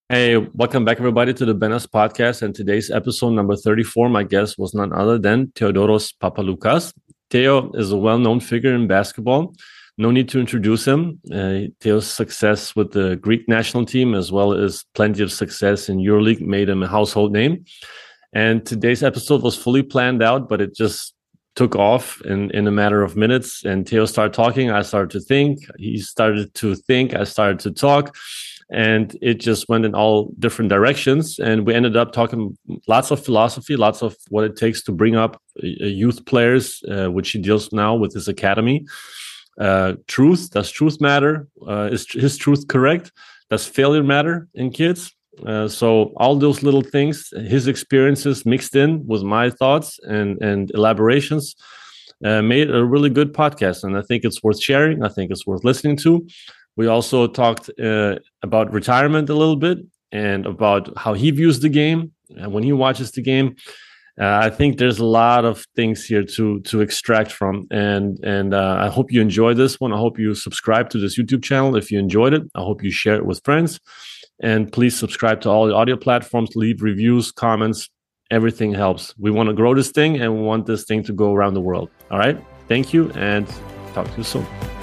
Hey, welcome back, everybody, to the Benas podcast. And today's episode number 34. My guest was none other than Theodoros Papaloukas. Theo is a well known figure in basketball. No need to introduce him. Theo's success with the Greek national team, as well as plenty of success in EuroLeague, made him a household name. And today's episode was fully planned out, but it just took off in a matter of minutes. And Theo started talking. I started to think. He started to think. I started to talk. And it just went in all different directions. And we ended up talking lots of philosophy, lots of what it takes to bring up youth players, which he deals now with his academy. Truth, does truth matter? Is his truth correct? Does failure matter in kids? So all those little things, his experiences mixed in with my thoughts and elaborations, made a really good podcast. And I think it's worth sharing. I think it's worth listening to. We also talked about retirement a little bit and about how he views the game and when he watches the game. I think there's a lot of things here to extract from, and I hope you enjoy this one. I hope you subscribe to this YouTube channel if you enjoyed it. I hope you share it with friends, and please subscribe to all the audio platforms. Leave reviews, comments. Everything helps. We want to grow this thing, and we want this thing to go around the world. All right. Thank you, and talk to you soon.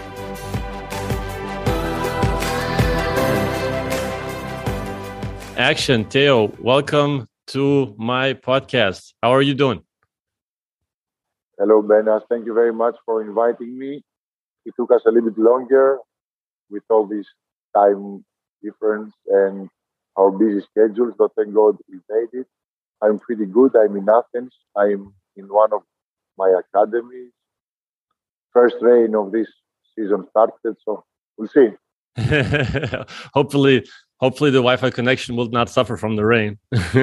Action. Theo, welcome to my podcast. How are you doing? Hello, Benas. Thank you very much for inviting me. It took us a little bit longer with all this time difference and our busy schedules, but thank God we made it. I'm pretty good. I'm in Athens. I'm in one of my academies. First rain of this season started, so we'll see. Hopefully the Wi-Fi connection will not suffer from the rain.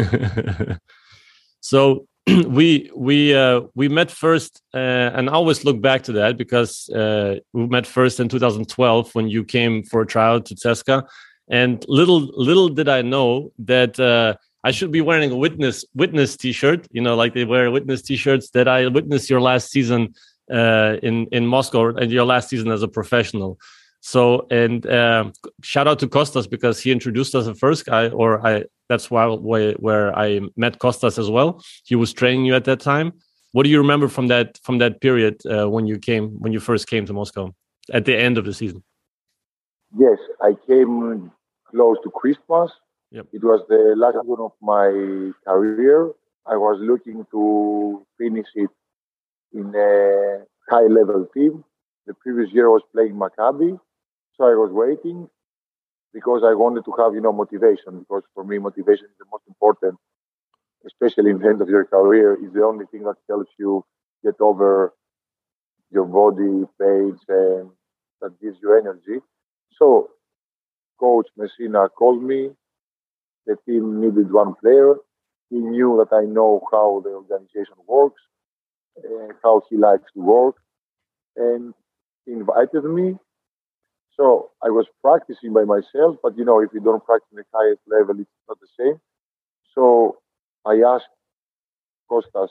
So we met first, and I always look back to that because we met first in 2012 when you came for a tryout to CSKA, and little did I know that I should be wearing a witness T-shirt. You know, like they wear witness T-shirts. That I witnessed your last season in Moscow and your last season as a professional. So, and shout out to Kostas because he introduced us the first guy, that's where I met Kostas as well. He was training you at that time. What do you remember from that period when you first came to Moscow at the end of the season? Yes, I came close to Christmas. Yep. It was the last one of my career. I was looking to finish it in a high-level team. The previous year I was playing Maccabi. So I was waiting because I wanted to have, motivation. Because for me, motivation is the most important, especially in the end of your career. It's the only thing that helps you get over your body pains and that gives you energy. So Coach Messina called me. The team needed one player. He knew that I know how the organization works, how he likes to work, and he invited me. So I was practicing by myself, but if you don't practice at the highest level, it's not the same. So I asked Kostas,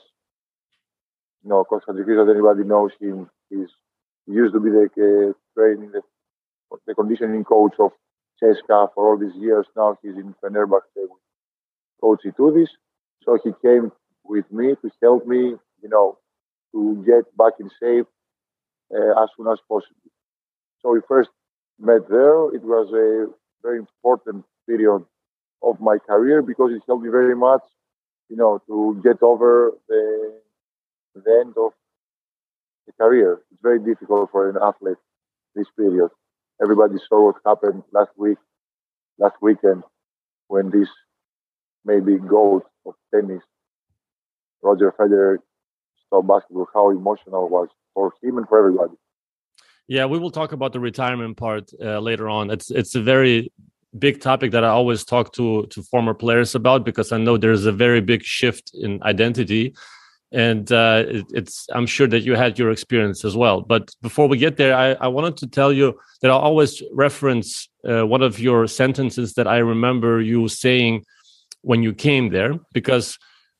Kostas Zikris, anybody knows him, he used to be the conditioning coach of CSKA for all these years. Now he's in Fenerbahce with Coach Itoudis. So he came with me to help me, to get back in shape as soon as possible. So we first met there. It was a very important period of my career because it helped me very much, to get over the end of the career. It's very difficult for an athlete this period. Everybody saw what happened last weekend, when this maybe GOAT of tennis, Roger Federer, stopped basketball, how emotional it was for him and for everybody. Yeah, we will talk about the retirement part later on. It's a very big topic that I always talk to former players about because I know there's a very big shift in identity, and I'm sure that you had your experience as well. But before we get there, I wanted to tell you that I always reference one of your sentences that I remember you saying when you came there, because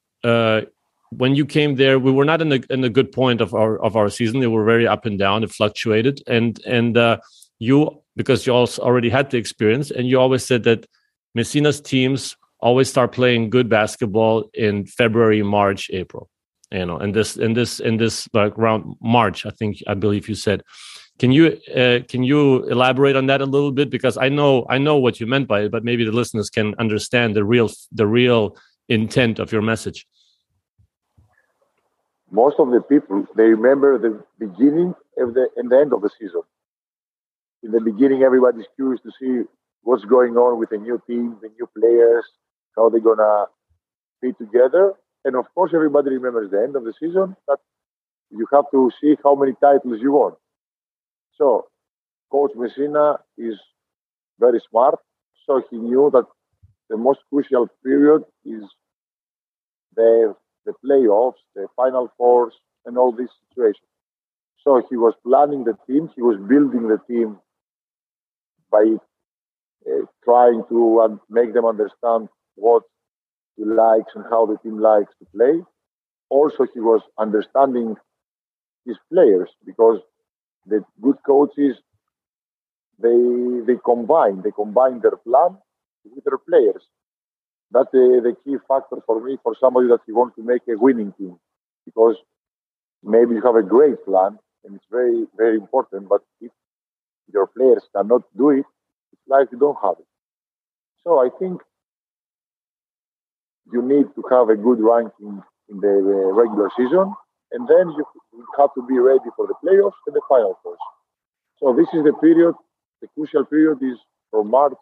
when you came there, we were not in a good point of our season. They were very up and down. It fluctuated, and you, because you also already had the experience, and you always said that Messina's teams always start playing good basketball in February, March, April. And this like around March, I believe you said. Can you elaborate on that a little bit? Because I know what you meant by it, but maybe the listeners can understand the real intent of your message. Most of the people, they remember the beginning and the end of the season. In the beginning, everybody's curious to see what's going on with the new team, the new players, how they're gonna fit together. And of course, everybody remembers the end of the season, that you have to see how many titles you won. So, Coach Messina is very smart. So he knew that the most crucial period is the playoffs, the Final Fours, and all these situations. So he was planning the team. He was building the team by trying to make them understand what he likes and how the team likes to play. Also, he was understanding his players, because the good coaches, they combine their plan with their players. That's the key factor for me, for somebody that he wants to make a winning team, because maybe you have a great plan and it's very, very important, but if your players cannot do it, it's like you don't have it. So I think you need to have a good ranking in the regular season, and then you have to be ready for the playoffs and the Final Fours. So this is the period. The crucial period is from March,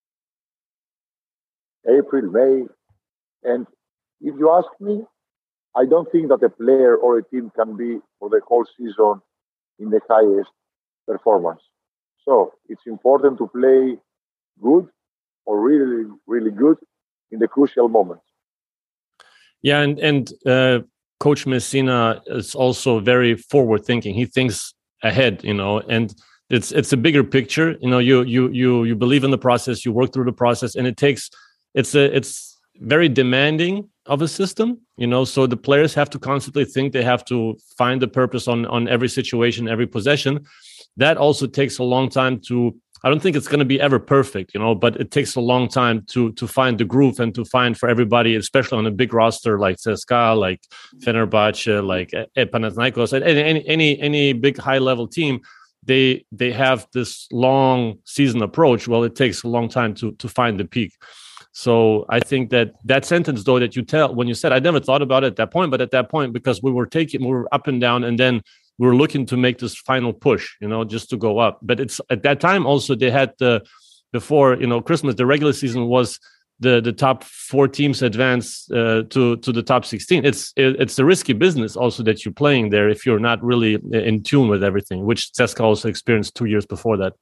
April, May. And if you ask me, I don't think that a player or a team can be for the whole season in the highest performance. So it's important to play good or really, really good in the crucial moments. Yeah, and Coach Messina is also very forward thinking. He thinks ahead, and it's a bigger picture. You believe in the process, you work through the process, and it's very demanding of a system. So the players have to constantly think. They have to find the purpose on every situation, every possession. That also takes a long time to. I don't think it's going to be ever perfect, but it takes a long time to find the groove and to find for everybody, especially on a big roster like CSKA, like Fenerbahce, like Panathinaikos, and any big high level team. They have this long season approach. Well, it takes a long time to find the peak. So I think that sentence, though, that you tell when you said, I never thought about it at that point, but at that point, because we were up and down, and then we were looking to make this final push, just to go up. But it's at that time also they had before Christmas, the regular season was the top 4 teams advance to the top 16. It's a risky business also that you're playing there if you're not really in tune with everything, which CSKA also experienced 2 years before that.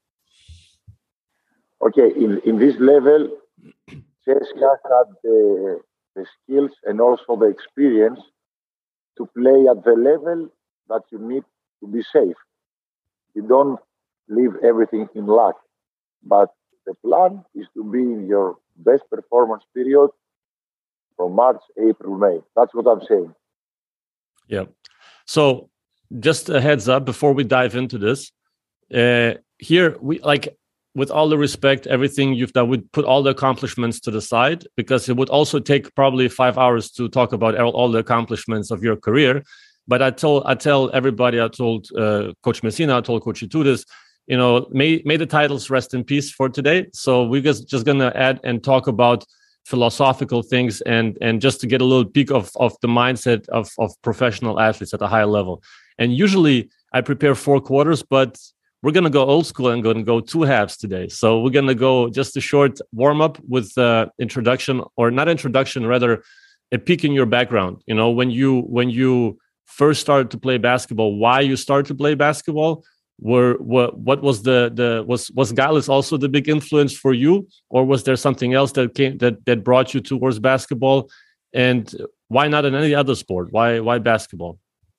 Okay, in this level, CSKA had the skills and also the experience to play at the level that you need to be safe. You don't leave everything in luck, but the plan is to be in your best performance period from March, April, May. That's what I'm saying. Yeah. So just a heads up before we dive into this, here we with all the respect, everything you've done, we'd put all the accomplishments to the side, because it would also take probably 5 hours to talk about all the accomplishments of your career. But I tell everybody, I told Coach Messina, I told Coach Itoudis, may the titles rest in peace for today. So we're just going to add and talk about philosophical things and just to get a little peek of the mindset of professional athletes at a high level. And usually I prepare 4 quarters, but we're going to go old school and going to go 2 halves today. So we're going to go just a short warm up with introduction, or not introduction, rather a peek in your background. When you first started to play basketball, why you started to play basketball, what was was Gallis also the big influence for you, or was there something else that brought you towards basketball, and why not in any other sport? Why basketball?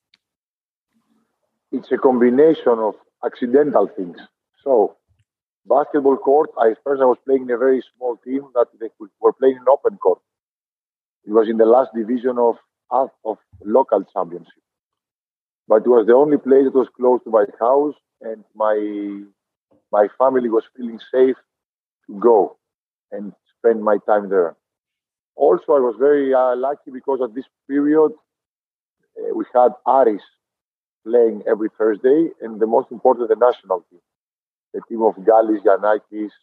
It's a combination of accidental things. So basketball court, I was playing in a very small team that they were playing in open court. It was in the last division of local championship. But it was the only place that was close to my house, and my family was feeling safe to go. And spend my time there. Also, I was very lucky because at this period we had Aris playing every Thursday, and the most important, the national team, the team of Galis, Giannakis,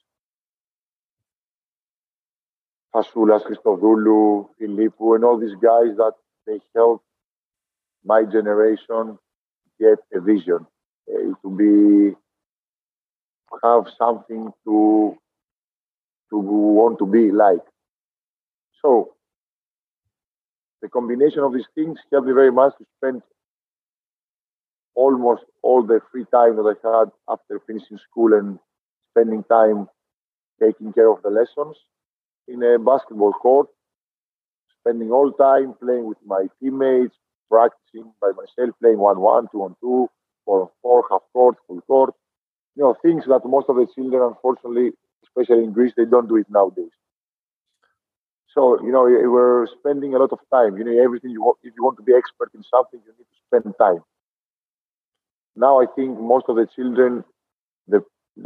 Fasoulas, Christodoulou, Philippou, and all these guys that they helped my generation get a vision, to be have something to want to be like. So the combination of these things helped me very much to spend almost all the free time that I had after finishing school and spending time taking care of the lessons in a basketball court, spending all time playing with my teammates, practicing by myself, playing 1-1, 2-on-2, 4-on-4, half court, full court. Things that most of the children, unfortunately, especially in Greece, they don't do it nowadays. So, we're spending a lot of time. Everything if you want to be expert in something, you need to spend time. Now, I think most of the children, the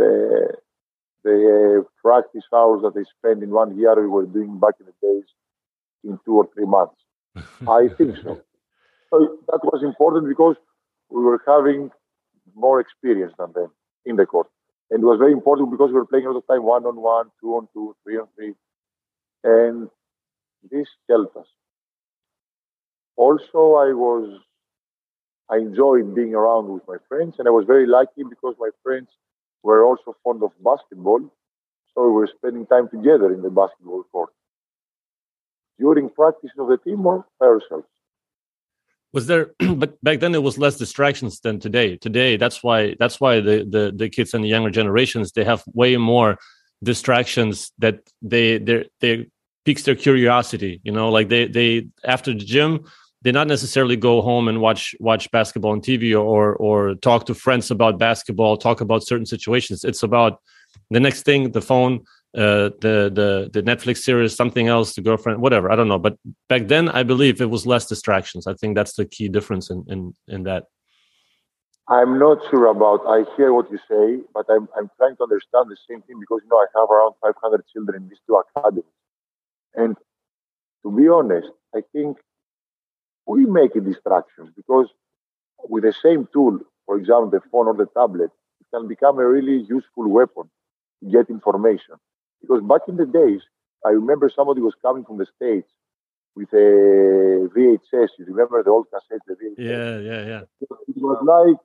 practice hours that they spend in 1 year, we were doing back in the days in 2 or 3 months. I think so. So that was important because we were having more experience than them in the court. And it was very important because we were playing a lot of time 1-on-1, 2-on-2, 3-on-3. And this helped us. Also, I enjoyed being around with my friends, and I was very lucky because my friends were also fond of basketball. So we were spending time together in the basketball court during practice of the team or by ourselves. Was there? But back then it was less distractions than today. Today, that's why the kids and the younger generations, they have way more distractions that they piques their curiosity. Like they after the gym, they not necessarily go home and watch basketball on TV or talk to friends about basketball, talk about certain situations. It's about the next thing, the phone, the Netflix series, something else, the girlfriend, whatever. I don't know. But back then, I believe it was less distractions. I think that's the key difference in that. I'm not sure about. I hear what you say, but I'm trying to understand the same thing because I have around 500 children in these two academies, and to be honest, I think we make a distraction because with the same tool, for example, the phone or the tablet, it can become a really useful weapon to get information. Because back in the days, I remember somebody was coming from the States with a VHS. You remember the old cassette, the VHS? Yeah. It was like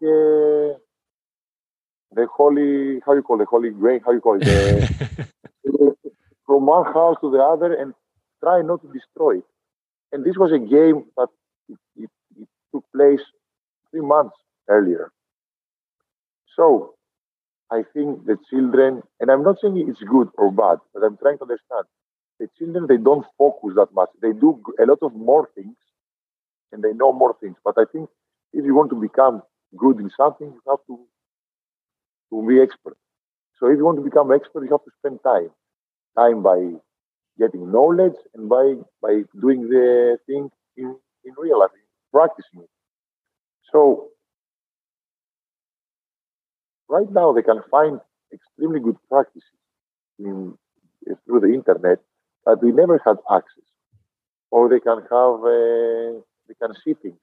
the holy, how you call it, the holy grain, how you call it, from one house to the other and try not to destroy it. And this was a game that it took place 3 months earlier. So I think the children, and I'm not saying it's good or bad, but I'm trying to understand. The children, they don't focus that much. They do a lot of more things and they know more things. But I think if you want to become good in something, you have to be expert. So if you want to become expert, you have to spend time. Time by getting knowledge and by doing the thing in real life, practicing it. So right now they can find extremely good practices through the internet that we never had access. Or they can see things.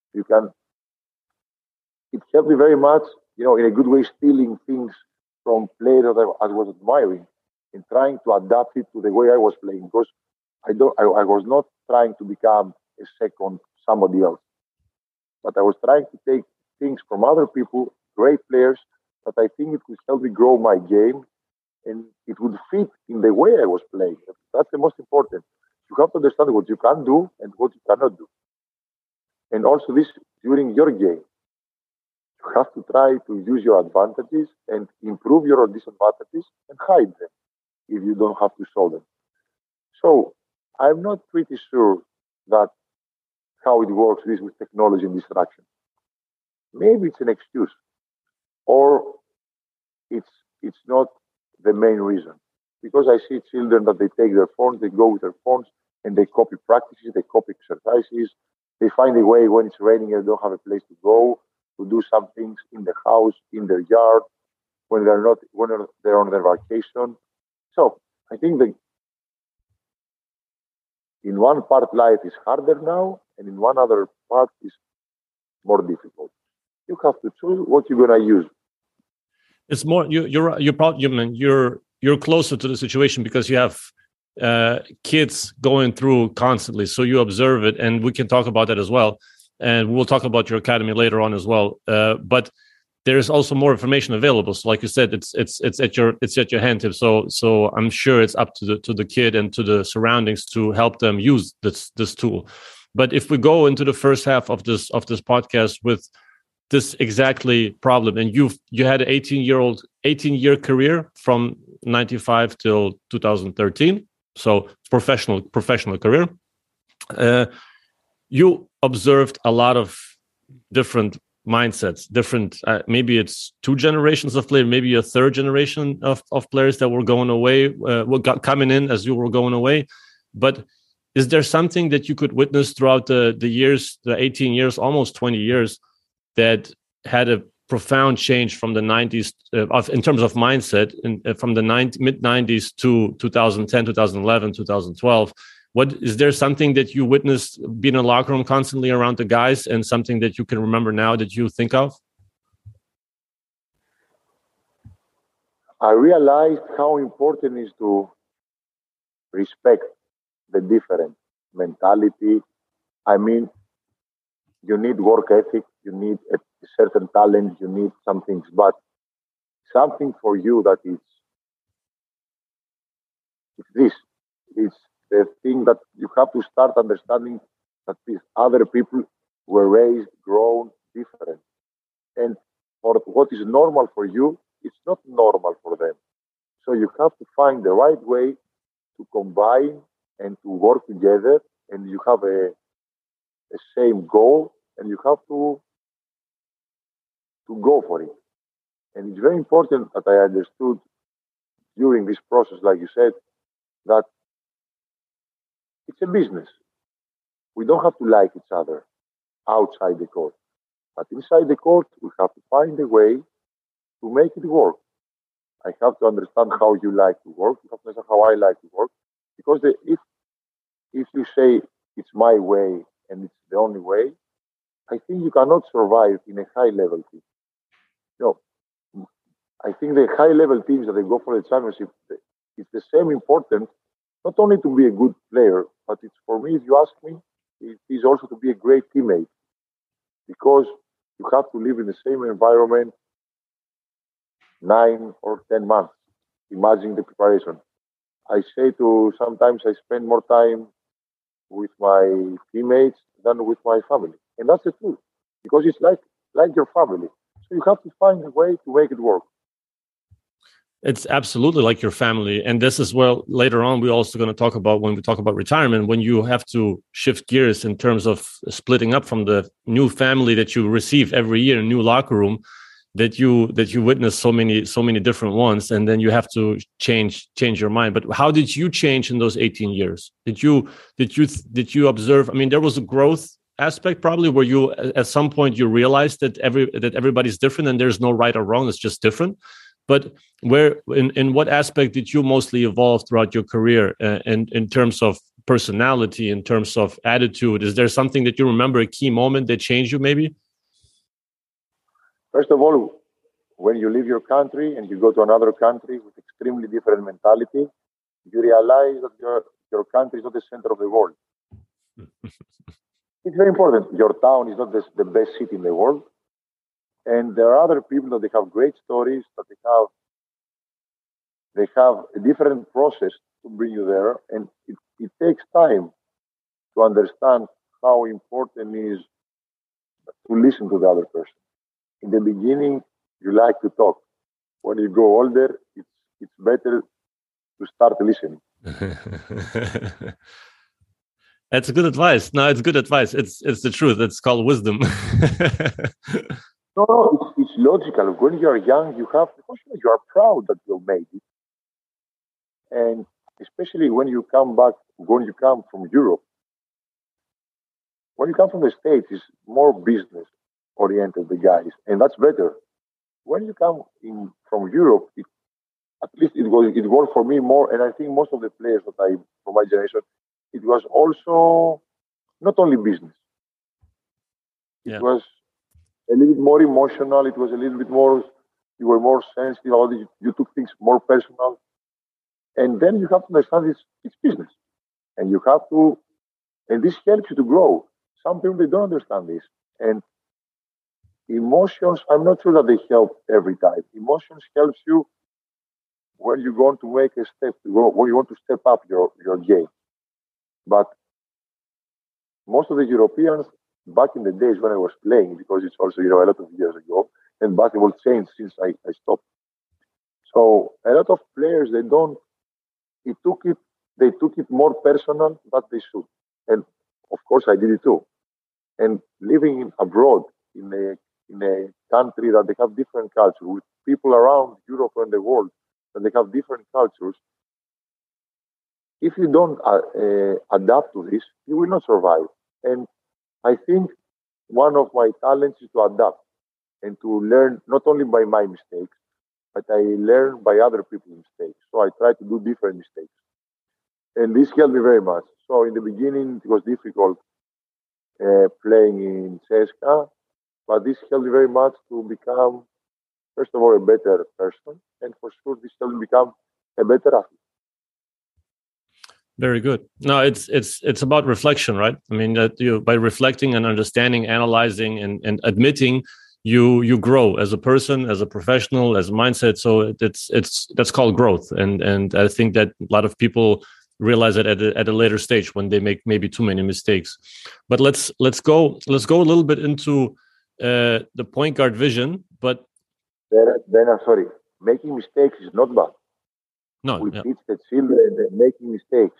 It helped me very much, in a good way, stealing things from players that I was admiring and trying to adapt it to the way I was playing. Because I was not trying to become a second somebody else, but I was trying to take things from other people, great players, that I think it could help me grow my game and it would fit in the way I was playing. That's the most important. You have to understand what you can do and what you cannot do. And also this during your game. You have to try to use your advantages and improve your disadvantages and hide them if you don't have to show them. So I'm not pretty sure that how it works this with technology and distraction. Maybe it's an excuse, or it's not the main reason. Because I see children that they take their phones, they go with their phones, and they copy practices, they copy exercises. They find a way when it's raining and they don't have a place to go to do some things in the house, in their yard, when they're on their vacation. So I think in one part life is harder now, and in one other part is more difficult. You have to choose what you're gonna use. It's more you're probably you're closer to the situation because you have kids going through constantly, so you observe it, and we can talk about that as well, and we'll talk about your academy later on as well. But there's also more information available. So, like you said, it's at your hand tip. So I'm sure it's up to the kid and to the surroundings to help them use this tool. But if we go into the first half of this podcast with this exactly problem, and you had an 18-year career from 95 till 2013, so professional career. You observed a lot of different mindsets, different maybe it's two generations of players, maybe a third generation of players that were going away, coming in as you were going away. But is there something that you could witness throughout the years, the 18 years, almost 20 years, that had a profound change from the 90s in terms of mindset, from the mid-90s to 2010, 2011, 2012? What is there something that you witnessed being in a locker room constantly around the guys, and something that you can remember now that you think of? I realized how important it is to respect the different mentality. I mean, you need work ethic, you need a certain talent, you need some things, but something for you that is this. It's the thing that you have to start understanding that these other people were raised, grown different. And for what is normal for you, it's not normal for them. So you have to find the right way to combine and to work together, and you have a same goal, and you have to go for it. And it's very important that I understood during this process, like you said, that it's a business. We don't have to like each other outside the court. But inside the court, we have to find a way to make it work. I have to understand how you like to work. You have to understand how I like to work. Because if you say it's my way and it's the only way, I think you cannot survive in a high-level team. No, I think the high-level teams that they go for the championship, it's the same important, not only to be a good player, but it's for me, if you ask me, it is also to be a great teammate. Because you have to live in the same environment 9 or 10 months. Imagine the preparation. I say sometimes I spend more time with my teammates than with my family. And that's the truth. Because it's like your family. So you have to find a way to make it work. It's absolutely like your family. And this is well, later on, we're also going to talk about when we talk about retirement, when you have to shift gears in terms of splitting up from the new family that you receive every year, a new locker room, that you witness so many different ones, and then you have to change your mind. But how did you change in those 18 years? Did you observe? I mean, there was a growth aspect probably where you at some point you realized that everybody's different and there's no right or wrong, it's just different. But where in what aspect did you mostly evolve throughout your career, in terms of personality, in terms of attitude? Is there something that you remember, a key moment that changed you maybe? First of all, when you leave your country and you go to another country with extremely different mentality, you realize that your country is not the center of the world. It's very important. Your town is not the best city in the world. And there are other people that they have great stories, that they have a different process to bring you there. And it takes time to understand how important it is to listen to the other person. In the beginning, you like to talk. When you grow older, it's better to start listening. That's good advice. No, it's good advice. It's the truth. It's called wisdom. No, it's logical. When you are young, you are proud that you made it. And especially when you come from Europe, when you come from the States, it's more business oriented, the guys, and that's better. When you come in from Europe, at least it worked for me more, and I think most of the players from my generation, it was also not only business. It was a little bit more emotional. It was a little bit more, you were more sensitive about it. You took things more personal. And then you have to understand it's business. And you have to, and this helps you to grow. Some people, they don't understand this. And emotions, I'm not sure that they help every time. Emotions helps you when you want to make a step, when you want to step up your game. But most of the Europeans, back in the days when I was playing, because it's also, a lot of years ago, and basketball changed since I stopped. So a lot of players, they took it more personal than they should. And of course I did it too. And living abroad in a country that they have different culture, with people around Europe and the world that they have different cultures, if you don't adapt to this, you will not survive. And I think one of my talents is to adapt and to learn not only by my mistakes, but I learn by other people's mistakes. So I try to do different mistakes. And this helped me very much. So in the beginning, it was difficult playing in CSKA, but this helped me very much to become, first of all, a better person. And for sure, this helped me become a better athlete. Very good. No, it's about reflection, right? I mean, that you, by reflecting and understanding, analyzing and admitting, you grow as a person, as a professional, as a mindset. So that's called growth. And I think that a lot of people realize it at a later stage when they make maybe too many mistakes. But let's go a little bit into the point guard vision. But then sorry, making mistakes is not bad. No, we teach the children that making mistakes.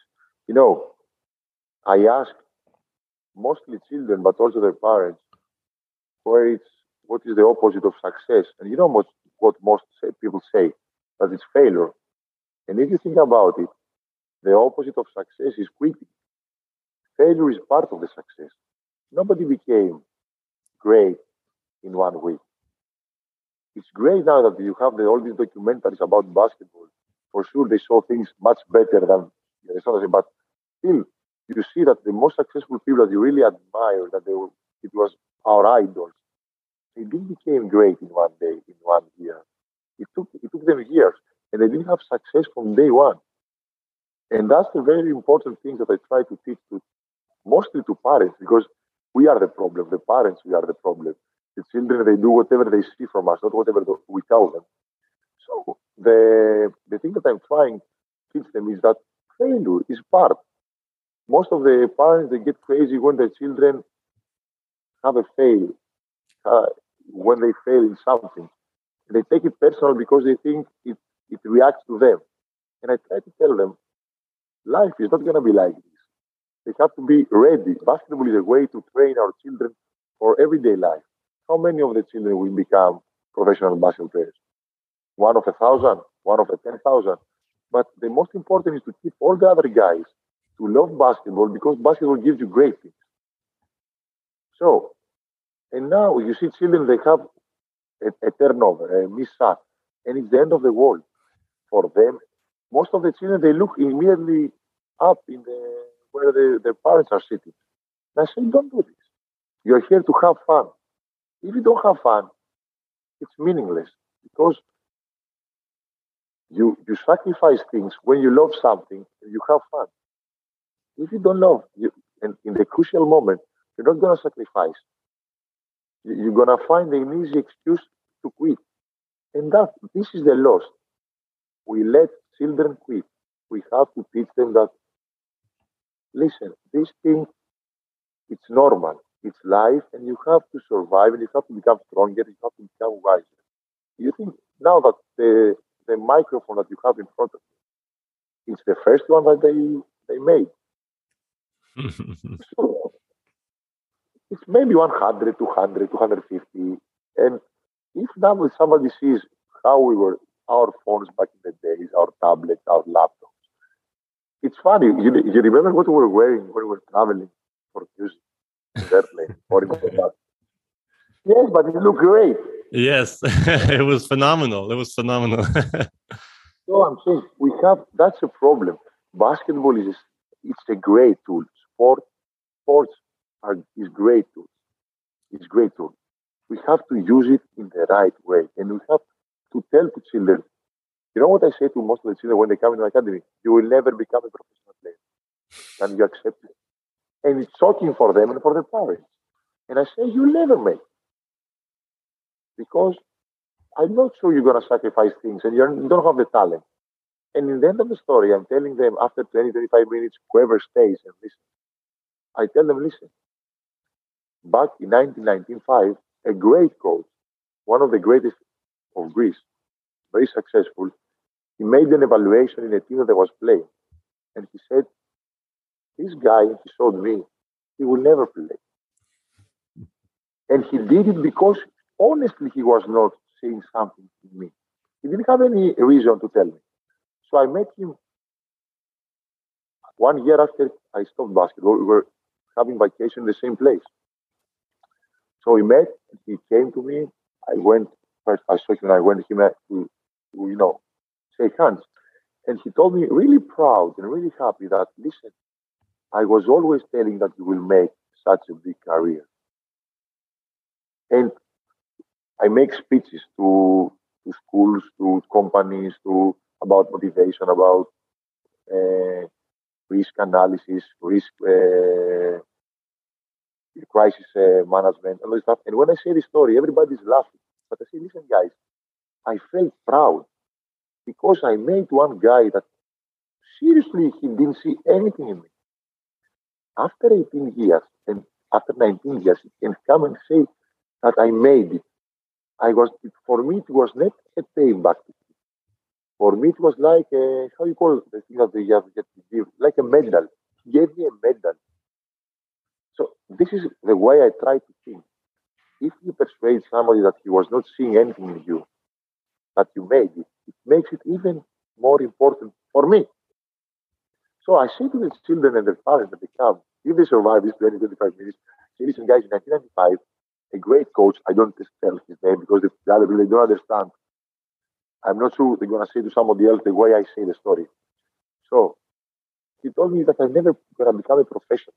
I ask mostly children, but also their parents, what is the opposite of success? And you know what most people say, that it's failure. And if you think about it, the opposite of success is quitting. Failure is part of the success. Nobody became great in 1 week. It's great now that you have all these documentaries about basketball. For sure, they show things much better than the others, but still, you see that the most successful people that you really admire, it was our idols. They didn't become great in 1 day, in 1 year. It took them years, and they didn't have success from day one. And that's the very important thing that I try to teach mostly to parents, because we are the problem. The parents, we are the problem. The children, they do whatever they see from us, not whatever we tell them. So the thing that I'm trying to teach them is that failure is part. Most of the parents, they get crazy when their children have a fail, when they fail in something. They take it personal because they think it reacts to them. And I try to tell them, life is not going to be like this. They have to be ready. Basketball is a way to train our children for everyday life. How many of the children will become professional basketball players? 1 of 1,000, 1 of 10,000. But the most important is to keep all the other guys to love basketball, because basketball gives you great things. So, and now you see children, they have a turnover, a miss shot, and it's the end of the world for them. Most of the children, they look immediately up in where their parents are sitting. And I say, don't do this. You're here to have fun. If you don't have fun, it's meaningless, because you sacrifice things when you love something and you have fun. If you don't love, and in the crucial moment, you're not going to sacrifice. You're going to find an easy excuse to quit. And this is the loss. We let children quit. We have to teach them that, listen, this thing, it's normal. It's life, and you have to survive, and you have to become stronger, you have to become wiser. You think now that the microphone that you have in front of you, it's the first one that they made. So it's maybe 100, 200, 250. And if now somebody sees how our phones back in the days, our tablets, our laptops, it's funny. You remember what we were wearing when we were traveling for music in the airplane or in the bus? Yes, but it looked great. Yes, it was phenomenal. So I'm saying that's a problem. Basketball is it's a great tool. Sports is great tool. It's great tool. We have to use it in the right way, and we have to tell to children. You know what I say to most of the children when they come into the academy? You will never become a professional player. And you accept it. And it's shocking for them and for their parents. And I say, you'll never make it. Because I'm not sure you're going to sacrifice things and you don't have the talent. And in the end of the story, I'm telling them after 20, 25 minutes, whoever stays and listen, I tell them, listen, back in 1995, a great coach, one of the greatest of Greece, very successful, he made an evaluation in a team that was playing. And he said, this guy, he showed me, he will never play. And he did it because, honestly, he was not seeing something in me. He didn't have any reason to tell me. So I met him 1 year after I stopped basketball. We were having vacation in the same place. So we met, he came to me. I went, first I saw him and I went to him to shake hands. And he told me, really proud and really happy that, listen, I was always telling that you will make such a big career. And I make speeches to schools, to companies, about motivation, about risk analysis, risk crisis management, and all this stuff. And when I say this story, everybody's laughing. But I say, listen, guys, I felt proud because I made one guy that seriously he didn't see anything in me. After 18 years and after 19 years, he can come and say that I made it. For me, it was not a payback. For me, it was like, how you call it, the thing that you have to give, like a medal. He gave me a medal. So this is the way I try to think. If you persuade somebody that he was not seeing anything in you, that you made it, it makes it even more important for me. So I say to the children and the parents that they come, if they survive these 20, 25 minutes, say, listen, guys, in 1995, a great coach, I don't tell his name because the other people, they don't understand. I'm not sure they're going to say to somebody else the way I say the story. So he told me that I'm never going to become a professional.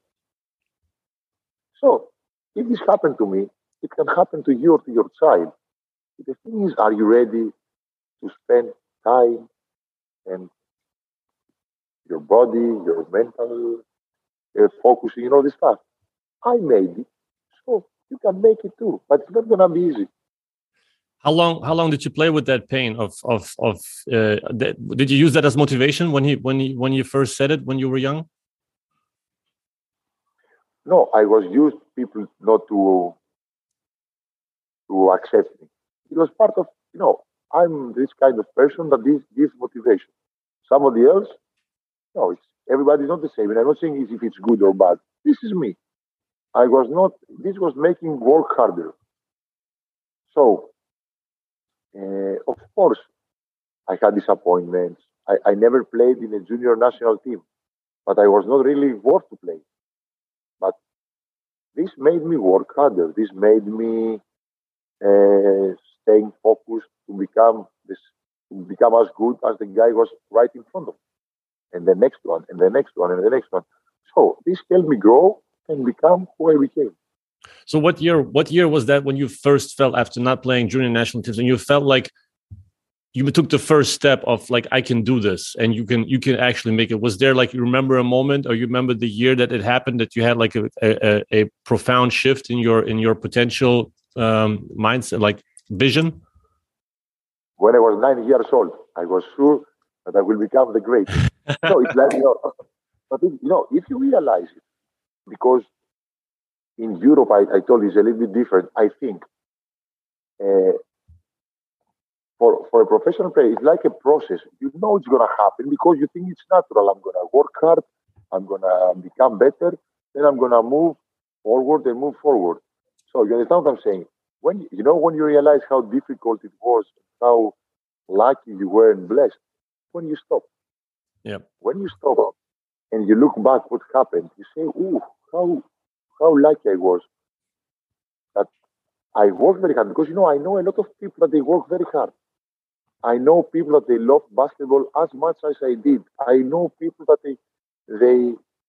So if this happened to me, it can happen to you or to your child. The thing is, are you ready to spend time and your body, your mental focusing, this stuff? I made it, so you can make it too, but it's not gonna be easy. How long did you play with that pain did you use that as motivation when you first said it when you were young? No, I was used people not to accept me. It was part of, I'm this kind of person that gives motivation. Somebody else, no, everybody's not the same. And I'm not saying if it's good or bad. This is me. This was making work harder. So, of course, I had disappointments. I never played in a junior national team, but I was not really worth to play. But this made me work harder. This made me staying focused to become as good as the guy was right in front of me. And the next one, and the next one, and the next one. So this helped me grow and become who I became. So what year was that when you first felt, after not playing junior national teams, and you felt like you took the first step of like, I can do this and you can actually make it? Was there, like, you remember a moment, or you remember the year that it happened, that you had like a profound shift in your potential mindset, like vision? When I was 9 years old, I was sure that I will become the greatest. So it's like, but if you realize it, because in Europe, I told you it's a little bit different. I think for a professional player, it's like a process. You know it's going to happen because you think it's natural. I'm going to work hard. I'm going to become better. Then I'm going to move forward and move forward. So you understand what I'm saying? When you realize how difficult it was, how lucky you were and blessed, when you stop. Yeah. When you stop and you look back what happened, you say, "Ooh, how lucky I was that I worked very hard." Because I know a lot of people that they work very hard. I know people that they love basketball as much as I did. I know people that they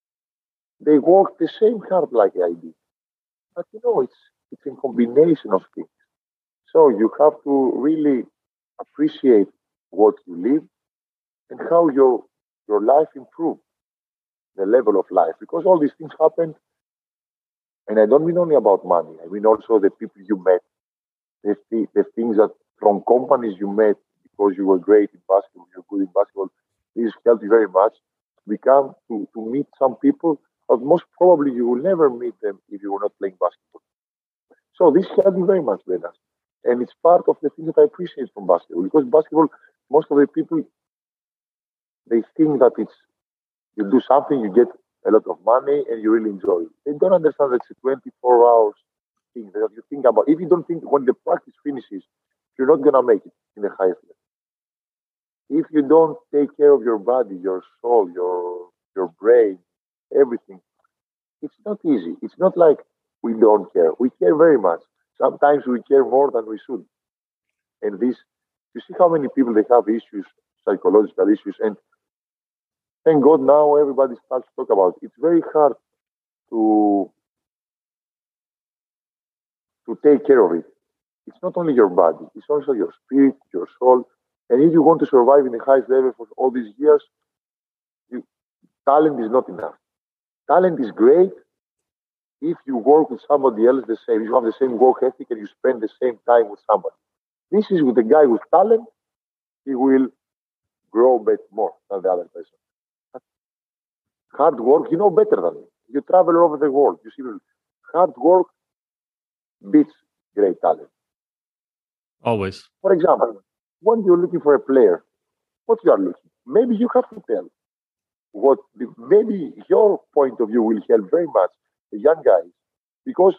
they work the same hard like I did. But it's a combination of things. So you have to really appreciate what you live and how your life improved, the level of life. Because all these things happen, and I don't mean only about money. I mean also the people you met, the things that from companies you met because you were great in basketball, you're good in basketball. This helped you very much to meet some people, but most probably you will never meet them if you were not playing basketball. So this helped me very much, Benas. And it's part of the things that I appreciate from basketball. Because basketball, most of the people, they think that it's, you do something, you get a lot of money, and you really enjoy it. They don't understand that it's a 24 hours thing that you think about. If you don't think when the practice finishes, you're not going to make it in the highest level. If you don't take care of your body, your soul, your brain, everything, it's not easy. It's not like we don't care. We care very much. Sometimes we care more than we should. And this, you see how many people they have issues, psychological issues, and thank God now everybody starts to talk about it. It's very hard to take care of it. It's not only your body, it's also your spirit, your soul. And if you want to survive in the highest level for all these years, talent is not enough. Talent is great if you work with somebody else the same. You have the same work ethic and you spend the same time with somebody. This is with a guy with talent, he will grow better more than the other person. But hard work, you know better than me. You travel all over the world. You see, hard work beats great talent. Always. For example, when you're looking for a player, what you are looking, maybe you have to tell maybe your point of view will help very much the young guys, because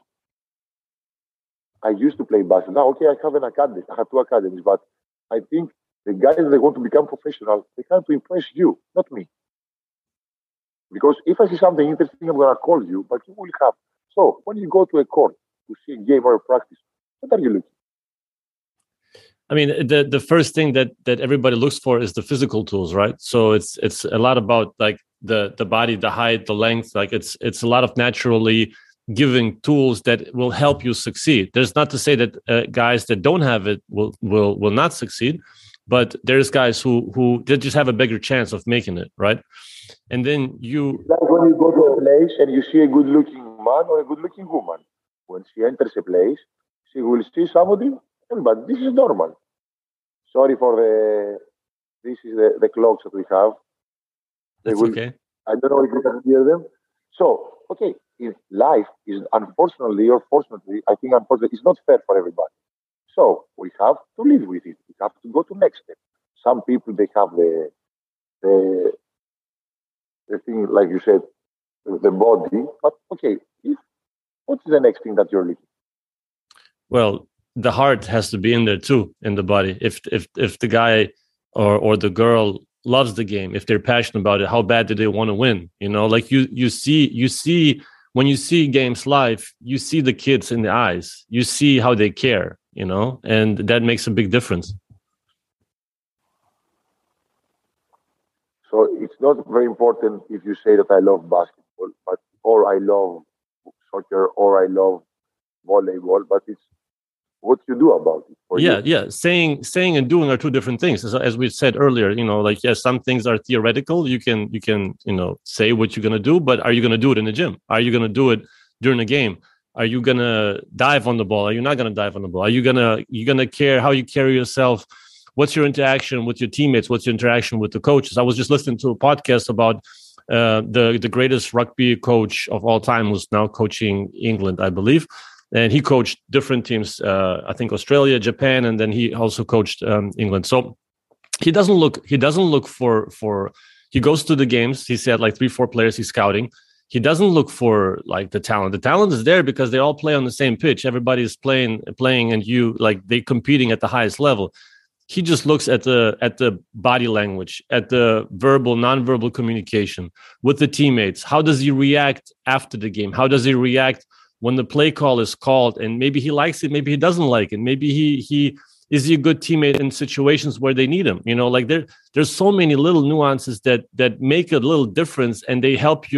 I used to play basketball. Now, okay, I have an academy. I have two academies, but I think the guys that want to become professional, they have to impress you, not me. Because if I see something interesting, I'm going to call you, but you will have. So when you go to a court to see a game or a practice, what are you looking? I mean, the first thing that everybody looks for is the physical tools, right? So it's a lot about like the body, the height, the length. Like it's a lot of naturally giving tools that will help you succeed. There's not to say that guys that don't have it will not succeed, but there's guys who they just have a bigger chance of making it, right? And then like when you go to a place and you see a good-looking man or a good-looking woman, when she enters a place, she will see somebody. But this is normal. Sorry for this is the clocks that we have. That's okay. I don't know if you can hear them. So, okay, in life is unfortunately or fortunately, I think unfortunately, it's not fair for everybody. So we have to live with it. We have to go to next step. Some people, they have the thing, like you said, the body. But okay, what's the next thing that you're looking? Well, the heart has to be in there too, in the body. If the guy or the girl loves the game, if they're passionate about it, how bad do they want to win? You know, like you see when you see games live, you see the kids in the eyes, you see how they care, you know, and that makes a big difference. So it's not very important if you say that I love basketball, or I love soccer, or I love volleyball, but it's what you do about it. Yeah. Saying and doing are two different things. As we said earlier, you know, like, yes, some things are theoretical. You can, you know, say what you're going to do, but are you going to do it in the gym? Are you going to do it during a game? Are you going to dive on the ball? Are you not going to dive on the ball? Are you going to care how you carry yourself? What's your interaction with your teammates? What's your interaction with the coaches? I was just listening to a podcast about the greatest rugby coach of all time, who's now coaching England, I believe. And he coached different teams, I think Australia, Japan, and then he also coached England. So he doesn't look for, he goes to the games. He said like 3-4 players he's scouting. He doesn't look for like the talent. The talent is there because they all play on the same pitch. Everybody's playing, and they competing at the highest level. He just looks at the body language, at the verbal, nonverbal communication with the teammates. How does he react after the game? How does he react when the play call is called? And maybe he likes it, maybe he doesn't like it. Maybe he is he a good teammate in situations where they need him? You know, like there's so many little nuances that make a little difference, and they help you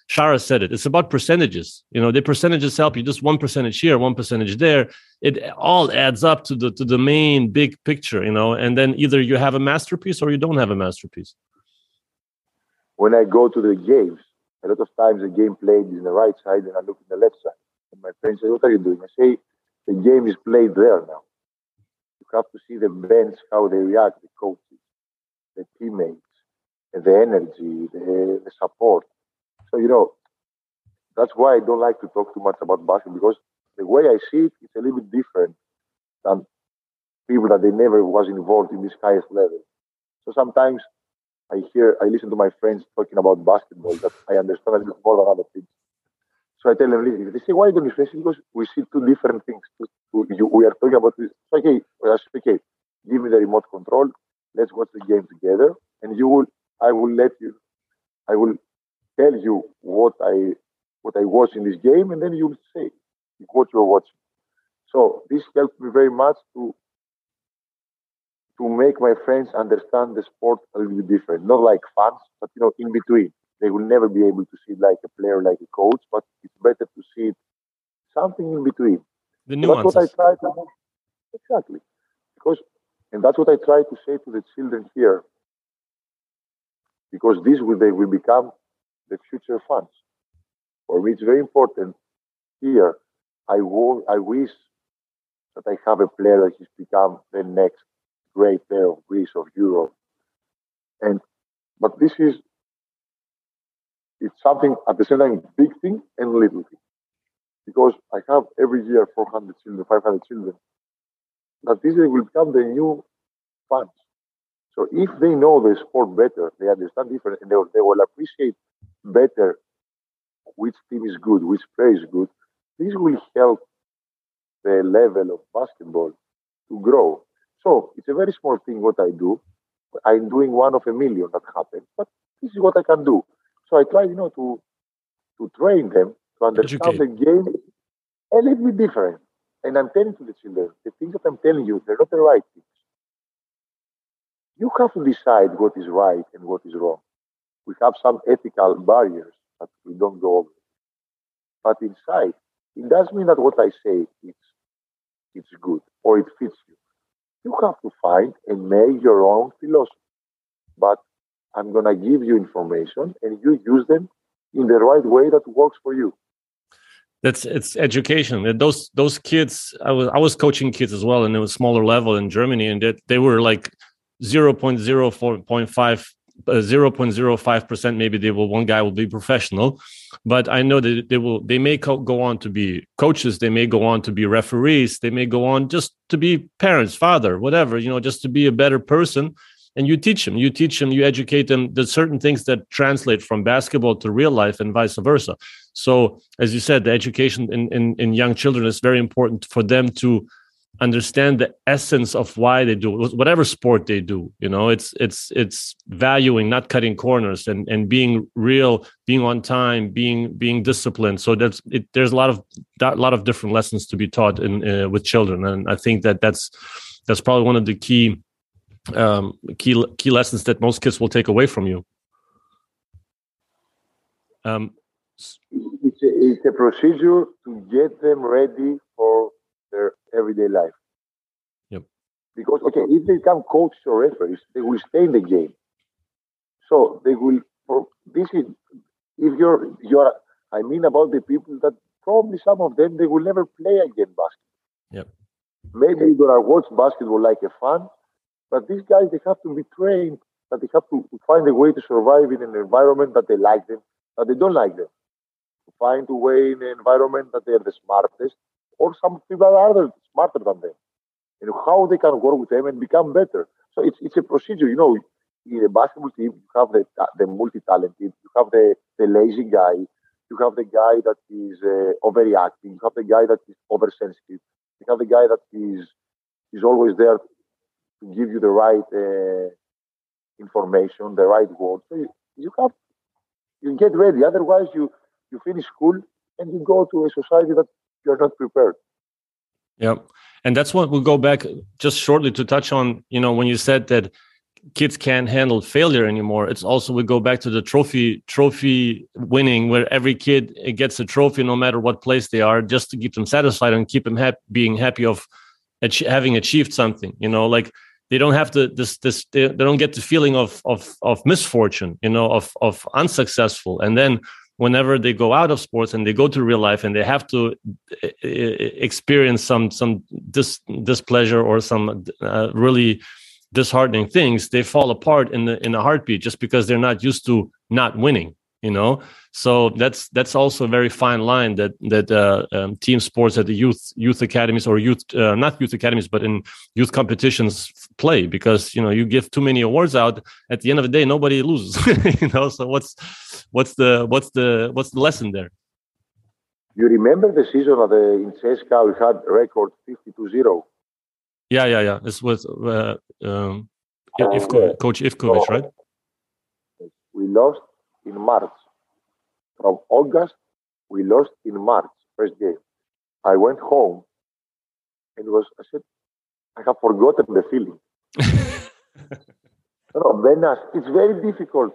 Shara said it. It's about percentages. The percentages help you. Just 1% here, 1% there. It all adds up to the main big picture, and then either you have a masterpiece or you don't have a masterpiece. When I go to the games, a lot of times the game played is the right side and I look in the left side. And my friends say, "What are you doing?" I say, "The game is played there now. You have to see the bench, how they react, the coaches, the teammates, the energy, the support." So, that's why I don't like to talk too much about basketball, because the way I see it, it's a little bit different than people that they never was involved in this highest level. So sometimes I listen to my friends talking about basketball that I understand a little bit more than other things. So I tell them, listen, they say, "Why don't you say?" Because we see two different things. We are talking about this. Okay, give me the remote control. Let's watch the game together, and I will tell you what I watch in this game, and then you'll say what you're watching. So this helped me very much to make my friends understand the sport a little bit different. Not like fans, but in between. They will never be able to see it like a player, like a coach, but it's better to see it something in between. The nuances. So that's what I try to do. Exactly. And that's what I try to say to the children here. Because they will become the future fans. For me, it's very important here. I wish that I have a player that has become the next great player of Greece, of Europe. But it's something at the same time big thing and little thing. Because I have every year 400 children, 500 children, that this will become the new fans. So if they know the sport better, they understand different, and they will appreciate better which team is good, which player is good. This will help the level of basketball to grow. So it's a very small thing what I do. I'm doing one of a million that happens, but this is what I can do. So I try, to train them to understand the game a little bit different. And I'm telling to the children, the things that I'm telling you, they're not the right things. You have to decide what is right and what is wrong. We have some ethical barriers that we don't go over. But inside, it doesn't mean that what I say it's good or it fits you. You have to find and make your own philosophy. But I'm going to give you information and you use them in the right way that works for you. It's education. And those kids, I was coaching kids as well, and it was smaller level in Germany, and they were like 0.05%. Maybe one guy will be professional, but I know that they may go on to be coaches. They may go on to be referees. They may go on just to be parents, father, whatever, just to be a better person. And you teach them, you educate them. There's certain things that translate from basketball to real life and vice versa. So as you said, the education in young children is very important for them to understand the essence of why they do whatever sport they do. It's valuing, not cutting corners, and being real, being on time, being disciplined. So there's a lot of different lessons to be taught with children, and I think that's probably one of the key lessons that most kids will take away from you. It's a procedure to get them ready for their everyday life. Yep. Because if they become coaches or referees, they will stay in the game. So they will. I mean about the people that probably some of them they will never play again basketball. Yep. Maybe they're gonna watch basketball like a fan, but these guys they have to be trained. That they have to find a way to survive in an environment that they like them, that they don't like them. To find a way in an environment that they are the smartest, or some people are smarter than them, and how they can work with them and become better. So it's a procedure. In a basketball team, you have the multi-talented, you have the lazy guy, you have the guy that is overreacting, you have the guy that is oversensitive, you have the guy that is always there to give you the right information, the right word. So you get ready. Otherwise, you finish school and you go to a society that you're not prepared. Yeah. And that's what we'll go back just shortly to touch on, when you said that kids can't handle failure anymore. It's also, we go back to the trophy winning, where every kid gets a trophy no matter what place they are, just to keep them satisfied and keep them being happy of having achieved something. Like they don't have to they don't get the feeling of misfortune, of unsuccessful. And then whenever they go out of sports and they go to real life and they have to experience some displeasure or some really disheartening things, they fall apart in a heartbeat, just because they're not used to not winning. So that's also a very fine line that team sports at the youth academies, or not youth academies, but in youth competitions play, because you give too many awards out, at the end of the day nobody loses. So what's the lesson there? You remember the season in CSKA we had record 52-0? Yeah. This was Coach Ivkovic, right? We lost in March. From August, we lost in March, first game. I went home and I said, I have forgotten the feeling. Benas, it's very difficult.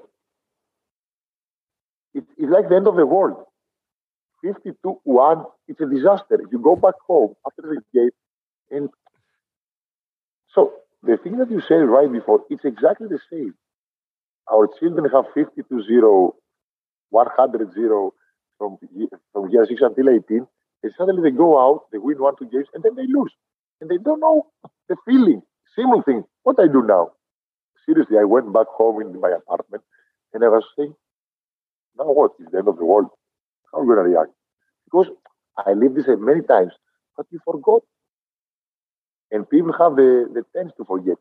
It's like the end of the world. 52-1, it's a disaster. You go back home after the game. And so the thing that you said right before, it's exactly the same. Our children have 52-0, 100-0 from year 6 until 18. And suddenly they go out, they win 1-2 games, and then they lose. And they don't know the feeling. Simple thing. What I do now? Seriously, I went back home in my apartment and I was saying, now what? It's the end of the world. How are we going to react? Because I lived this many times, but you forgot. And people have the tendency to forget.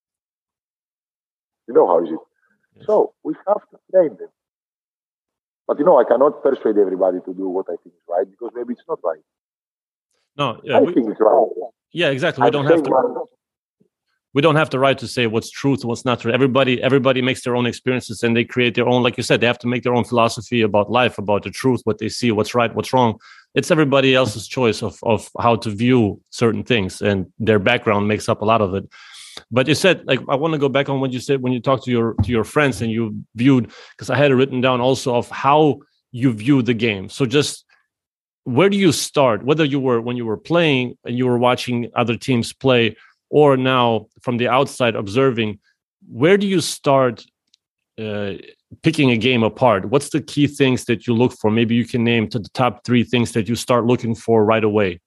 You know how is it? Yes. So we have to train them. But I cannot persuade everybody to do what I think is right, because maybe it's not right. No, I think it's right. Yeah, exactly. We don't have the right to say what's truth, what's not true. Everybody makes their own experiences, and they create their own, like you said, they have to make their own philosophy about life, about the truth, what they see, what's right, what's wrong. It's everybody else's choice of how to view certain things, and their background makes up a lot of it. But you said, like, I want to go back on what you said when you talked to your friends, and you viewed, because I had it written down also, of how you view the game. So just, where do you start? Whether when you were playing and you were watching other teams play, or now from the outside observing, where do you start picking a game apart? What's the key things that you look for? Maybe you can name to the top 3 things that you start looking for right away.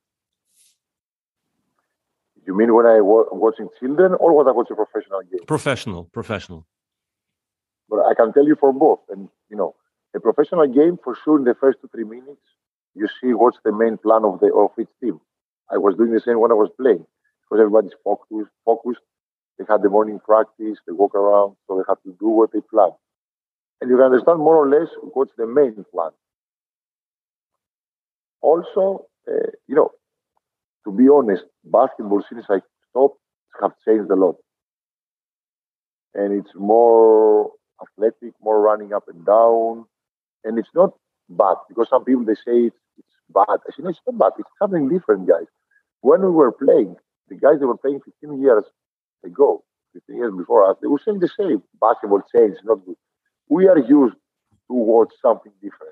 You mean when I watching children, or when I watch a professional game? Professional. But I can tell you for both. And a professional game, for sure, in the first 2-3 minutes, you see what's the main plan of each team. I was doing the same when I was playing, because everybody's focused. They had the morning practice, they walk around, so they have to do what they plan. And you can understand more or less what's the main plan. Also, to be honest, basketball, since I stopped, have changed a lot. And it's more athletic, more running up and down. And it's not bad, because some people, they say it's bad. I say, no, it's not bad. It's something different, guys. When we were playing, the guys that were playing 15 years ago, 15 years before us, they were saying the same. Basketball changed, not good. We are used to watch something different.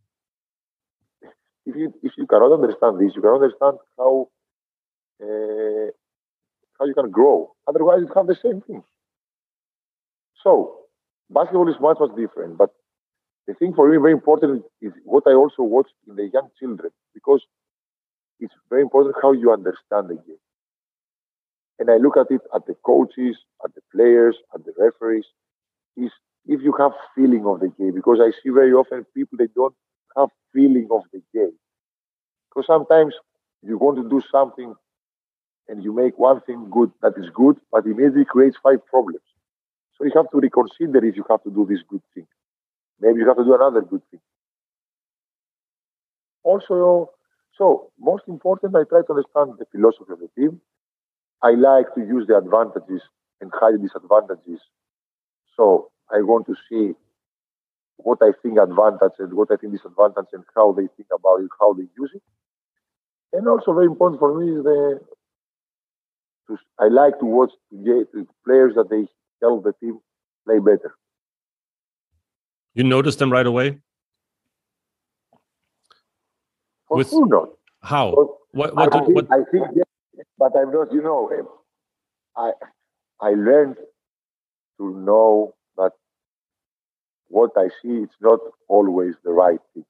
If you cannot understand this, you cannot understand how you can grow. Otherwise, you have the same thing. So, basketball is much different. But the thing for me very important is what I also watch in the young children, because it's very important how you understand the game. And I look at it at the coaches, at the players, at the referees, is if you have feeling of the game. Because I see very often people, they don't have feeling of the game. Because sometimes you want to do something and you make one thing good that is good, but immediately creates 5 problems. So you have to reconsider if you have to do this good thing. Maybe you have to do another good thing. Also, so most important, I try to understand the philosophy of the team. I like to use the advantages and hide the disadvantages. So I want to see what I think advantage and what I think disadvantage, and how they think about it, how they use it. And also very important for me is I like to watch the players that they help the team play better. You noticed them right away? For sure not. How? I think yes, but I'm not, I learned to know that what I see is not always the right thing.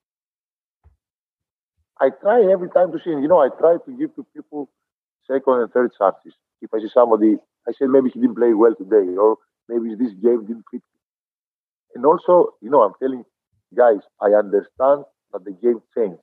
I try every time to see, I try to give to people second and third chances. If I see somebody, I say maybe he didn't play well today, or maybe this game didn't fit. And also, I'm telling guys, I understand that the game changed.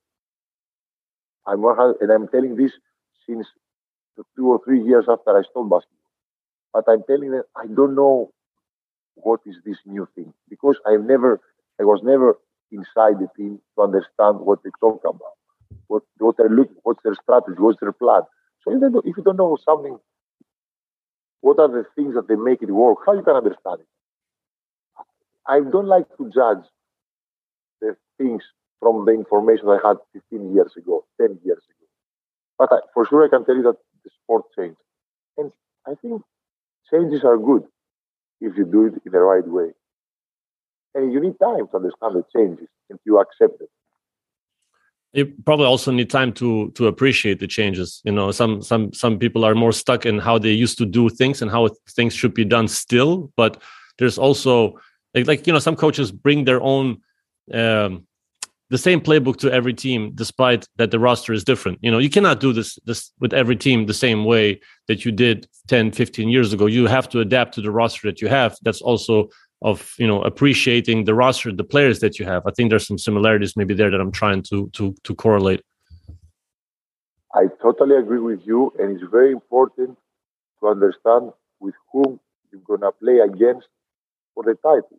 And I'm telling this since 2 or 3 years after I stopped basketball. But I'm telling them I don't know what is this new thing because I was never inside the team to understand what they talk about, what they're looking, what's their strategy, what's their plan. So if you don't know something, what are the things that they make it work? How you can understand it? I don't like to judge the things from the information I had 15 years ago, 10 years ago. But for sure, I can tell you that the sport changed. And I think changes are good if you do it in the right way. And you need time to understand the changes and you accept it. You probably also need time to appreciate the changes. Some people are more stuck in how they used to do things and how things should be done still. But there's also some coaches bring their own the same playbook to every team, despite that the roster is different. You cannot do this with every team the same way that you did 10, 15 years ago. You have to adapt to the roster that you have. That's also of appreciating the roster, the players that you have. I think there's some similarities maybe there that I'm trying to correlate. I totally agree with you, and it's very important to understand with whom you're gonna play against for the title.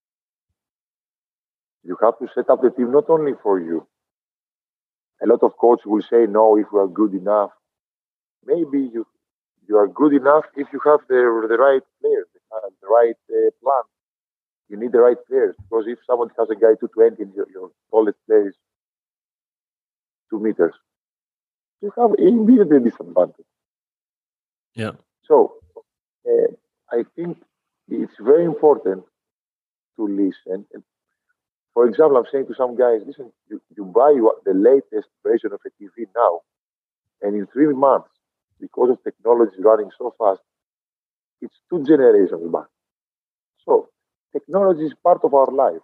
You have to set up the team not only for you. A lot of coaches will say, no, if we are good enough. Maybe you are good enough if you have the right players, the right plan. You need the right players because if someone has a guy 220 and your tallest player is 2 meters, you have immediately disadvantage. Yeah. So I think it's very important to listen. And for example, I'm saying to some guys, listen, you buy the latest version of a TV now, and in 3 months, because of technology running so fast, it's 2 generations back. So technology is part of our life.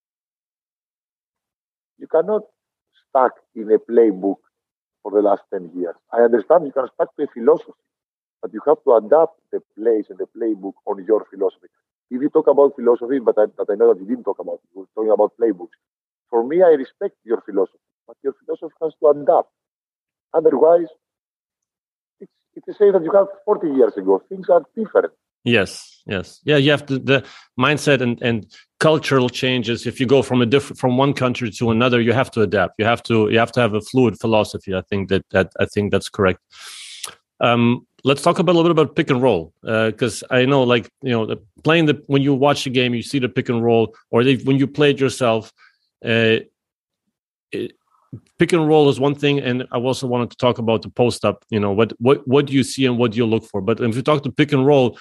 You cannot stuck in a playbook for the last 10 years. I understand you can stuck to a philosophy, but you have to adapt the plays and the playbook on your philosophy. If you talk about philosophy, but I know that you didn't talk about it, you were talking about playbooks. For me, I respect your philosophy, but your philosophy has to adapt. Otherwise, it's the same that you had 40 years ago. Things are different. Yes. Yeah, you have the mindset and cultural changes. If you go from one country to another, you have to adapt. You have to have a fluid philosophy. I think that's correct. Let's talk a little bit about pick and roll, because I know, when you watch the game, you see the pick and roll, or when you play it yourself. Pick and roll is one thing, and I also wanted to talk about the post up. What do you see and what do you look for? But if you talk to pick and roll,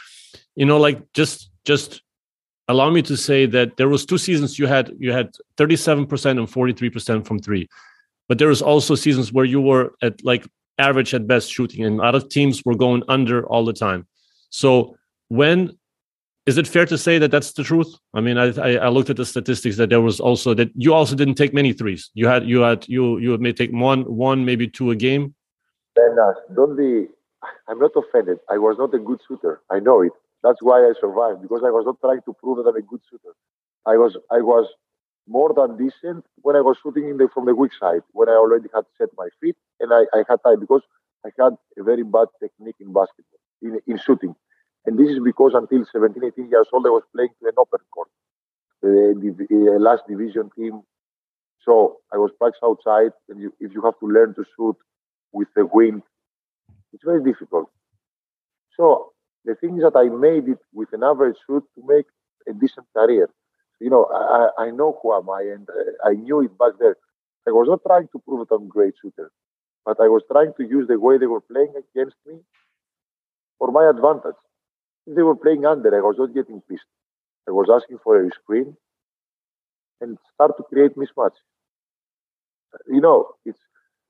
just allow me to say that there was 2 seasons you had 37% and 43% from 3, but there was also seasons where you were at average at best shooting, and other teams were going under all the time. So is it fair to say that that's the truth? I mean, I looked at the statistics that there was also that you also didn't take many threes. You may take one, maybe 2 a game. Then don't be. I'm not offended. I was not a good shooter. I know it. That's why I survived, because I was not trying to prove that I'm a good shooter. I was more than decent when I was shooting from the weak side, when I already had set my feet and I had time, because I had a very bad technique in basketball, in shooting. And this is because until 17, 18 years old, I was playing to an open court, the last division team. So I was practiced outside, and if you have to learn to shoot with the wind, it's very difficult. So the thing is that I made it with an average shoot to make a decent career. I know who am I, and I knew it back there. I was not trying to prove that I'm a great shooter, but I was trying to use the way they were playing against me for my advantage. If they were playing under, I was not getting pissed. I was asking for a screen and start to create mismatches. It's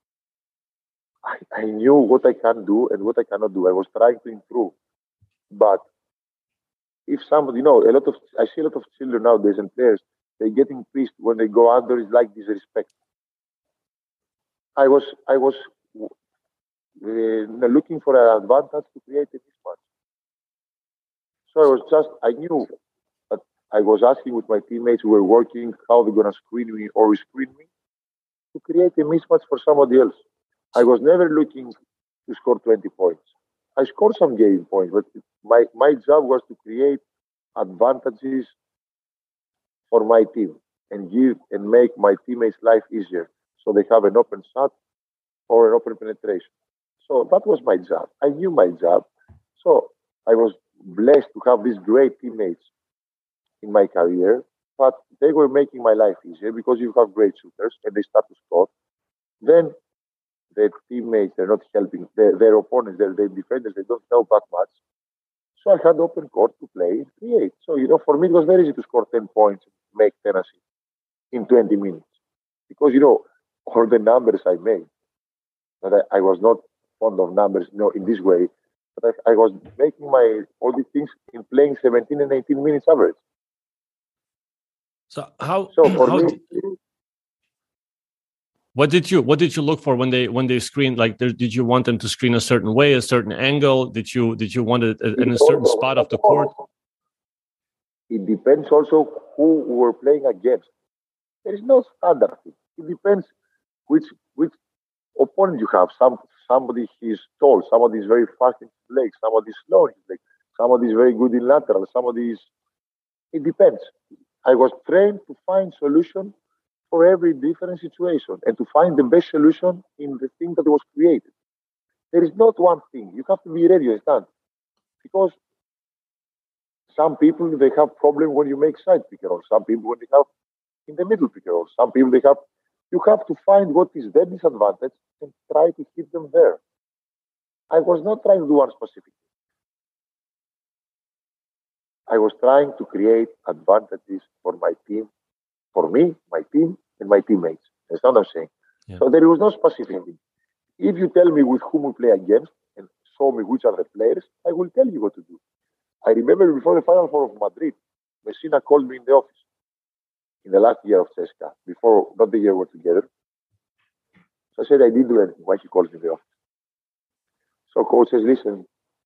I knew what I can do and what I cannot do. I was trying to improve. But if somebody, I see a lot of children nowadays and players, they're getting pissed when they go under. It's like disrespect. I was looking for an advantage to create a mismatch. So I knew that I was asking with my teammates who were working how they're gonna screen me or screen me to create a mismatch for somebody else. I was never looking to score 20 points. I scored some game points, but my job was to create advantages for my team and give and make my teammates' life easier so they have an open shot or an open penetration. So that was my job. I knew my job. So I was blessed to have these great teammates in my career, but they were making my life easier because you have great shooters and they start to score. Then their teammates, they're not helping, their opponents, their defenders, they don't help that much. So I had open court to play and create. So, for me, it was very easy to score 10 points and make 10 assists in 20 minutes. Because, all the numbers I made, but I was not fond of numbers, in this way. But I was making all these things in playing 17 and 18 minutes average. So how? So for how, me, what did you look for when they screened? Like, did you want them to screen a certain way, a certain angle? Did you want it in a certain spot of the court? It depends also who we're playing against. There is no standard thing. It depends which opponent you have. Somebody is tall, somebody is very fast in his legs, somebody is slow in his legs, somebody is very good in lateral, somebody is. It depends. I was trained to find solution for every different situation and to find the best solution in the thing that was created. There is not one thing. You have to be ready, understand? Because some people they have problem when you make side pick and roll. Some people when they have in the middle pick and roll. Some people they have. You have to find what is their disadvantage and try to keep them there. I was not trying to do one specific thing. I was trying to create advantages for my team, for me, my team, and my teammates. That's what I'm saying. Yeah. So there was no specific thing. If you tell me with whom we play against and show me which are the players, I will tell you what to do. I remember before the Final Four of Madrid, Messina called me in the office in the last year of CSKA, before, not the year we're together. So I said, I didn't do anything. Why he calls me in the office? So coach says, listen,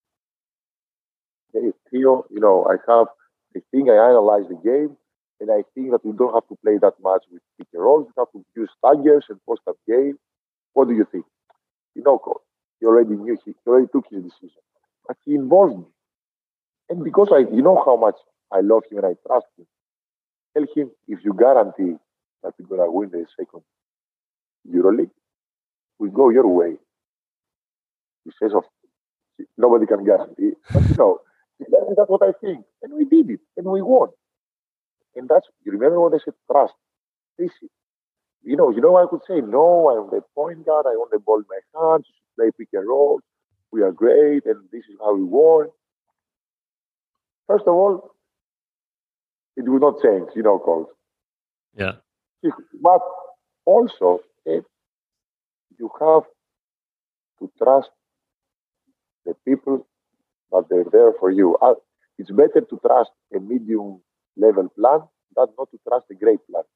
hey, Theo, I think I analyzed the game, and I think that we don't have to play that much with pick and rolls. We have to use staggers and post-up game. What do you think? Coach, he already knew, he already took his decision. But he involved me. And because how much I love him and I trust him, tell him, if you guarantee that we're going to win the second EuroLeague, we go your way. He says, nobody can guarantee. But, that's what I think. And we did it. And we won. And you remember what I said? Trust. Listen. I could say, no, I'm the point guard. I own the ball in my hands. Play pick and roll. We are great. And this is how we won. First of all, it will not change, coach. Yeah. But also, you have to trust the people that they're there for you. It's better to trust a medium level plan than not to trust a great plan.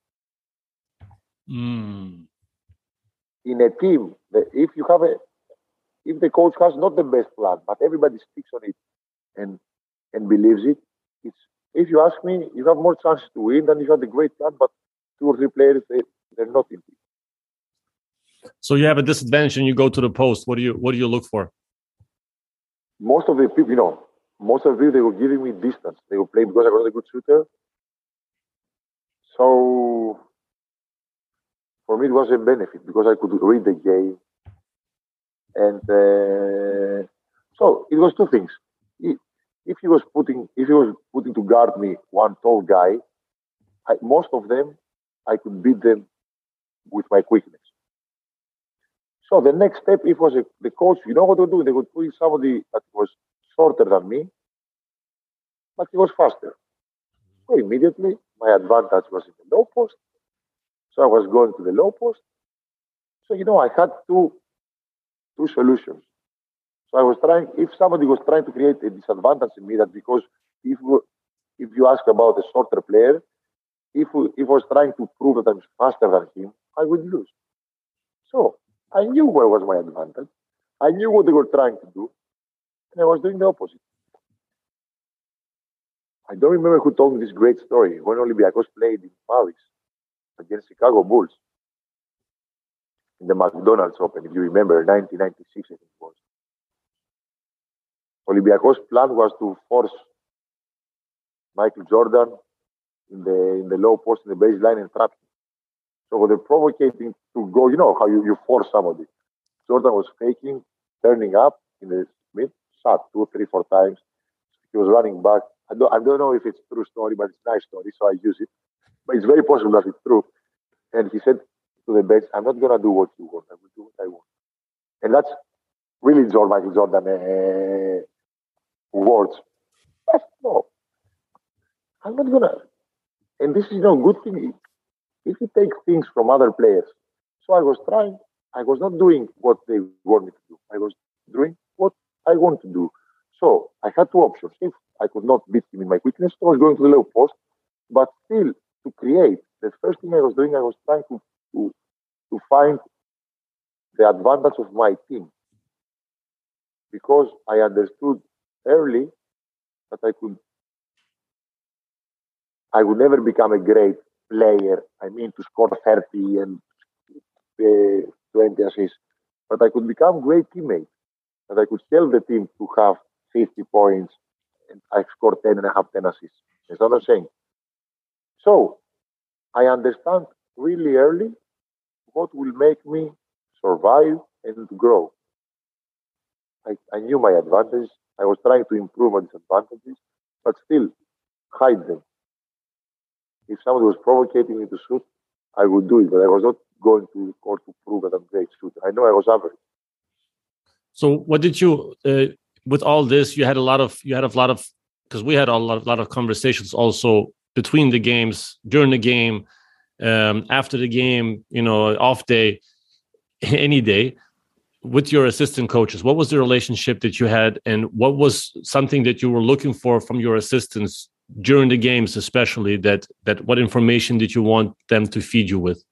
In a team, if the coach has not the best plan, but everybody sticks on it and believes it, if you ask me, you have more chances to win than if you have a great plan, but 2 or 3 players, they're not in it. So you have a disadvantage and you go to the post. What do you look for? Most of the people, they were giving me distance. They were playing because I was a good shooter. So for me, it was a benefit because I could read the game. And so it was 2 things. If he was putting to guard me one tall guy, most of them, I could beat them with my quickness. So the next step, if was the coach, what they would do? They would put somebody that was shorter than me but he was faster. So immediately, my advantage was in the low post. So I was going to the low post. So, I had two solutions. So I was trying, if somebody was trying to create a disadvantage in me, that because if, if you ask about a shorter player, if I was trying to prove that I'm faster than him, I would lose. So I knew where was my advantage. I knew what they were trying to do, and I was doing the opposite. I don't remember who told me this great story when Olympiacos played in Paris against Chicago Bulls in the McDonald's Open, if you remember, 1996, I think it was. Olympiacos' plan was to force Michael Jordan in the low post in the baseline and trap him. So they're provocating to go, how you force somebody. Jordan was faking, turning up in the mid, shot 2, 3, 4 times. He was running back. I don't know if it's a true story, but it's a nice story, so I use it. But it's very possible that it's true. And he said to the bench, I'm not going to do what you want. I will do what I want. And that's really Michael Jordan words. No, I'm not going to. And this is, good thing if you take things from other players. So I was not doing what they want me to do. I was doing what I want to do. So I had two options. If I could not beat him in my quickness, I was going to the low post. But still, to create, the first thing I was doing, I was trying to find the advantage of my team. Because I understood early that I would never become a great player. I mean, to score 30 and 20 assists. But I could become a great teammate. That I could help the team to have 50 points and I scored 10 and I have 10 assists. That's what I'm saying. So I understand really early what will make me survive and grow. I knew my advantages. I was trying to improve my disadvantages, but still hide them. If somebody was provocating me to shoot, I would do it, but I was not going to court to prove that I'm a great shooter. I know I was average. So, what did you, with all this, you had a lot of, because we had a lot of conversations also between the games, during the game, after the game, off day, any day, with your assistant coaches. What was the relationship that you had, and what was something that you were looking for from your assistants during the games, especially that what information did you want them to feed you with?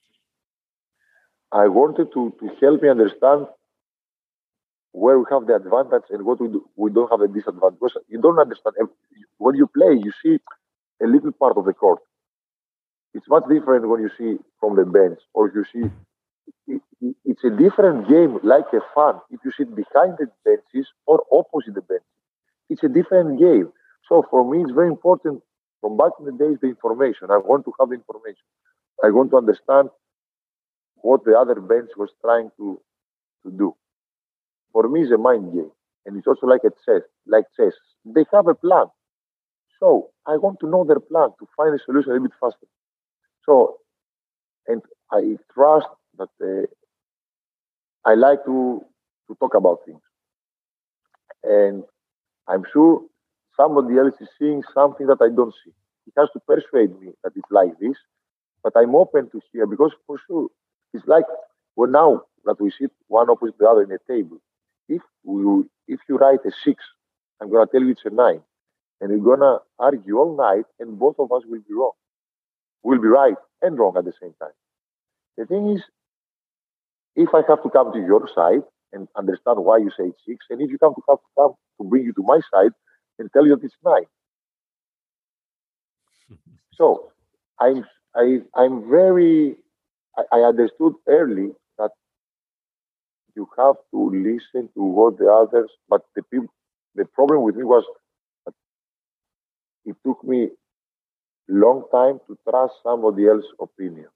I wanted to help me understand where we have the advantage and what we don't have the disadvantage. Because you don't understand. When you play, you see a little part of the court. It's much different when you see from the bench, or you see it's a different game, like a fan. If you sit behind the benches or opposite the bench, it's a different game. So for me, it's very important from back in the days, the information. I want to have the information. I want to understand what the other bench was trying to do. For me, it's a mind game. And it's also like chess. They have a plan. So I want to know their plan to find a solution a bit faster. So, and I trust that I like to talk about things. And I'm sure somebody else is seeing something that I don't see. He has to persuade me that it's like this, but I'm open to hear because for sure it's like now that we sit one opposite the other in a table. If you write a 6, I'm gonna tell you it's a 9, and we're gonna argue all night, and both of us will be wrong. We'll be right and wrong at the same time. The thing is, if I have to come to your side and understand why you say it's 6, and if you have to come to bring you to my side and tell you that it's 9. So I'm very. I understood early that you have to listen to what the others. But the problem with me was that it took me long time to trust somebody else's opinion.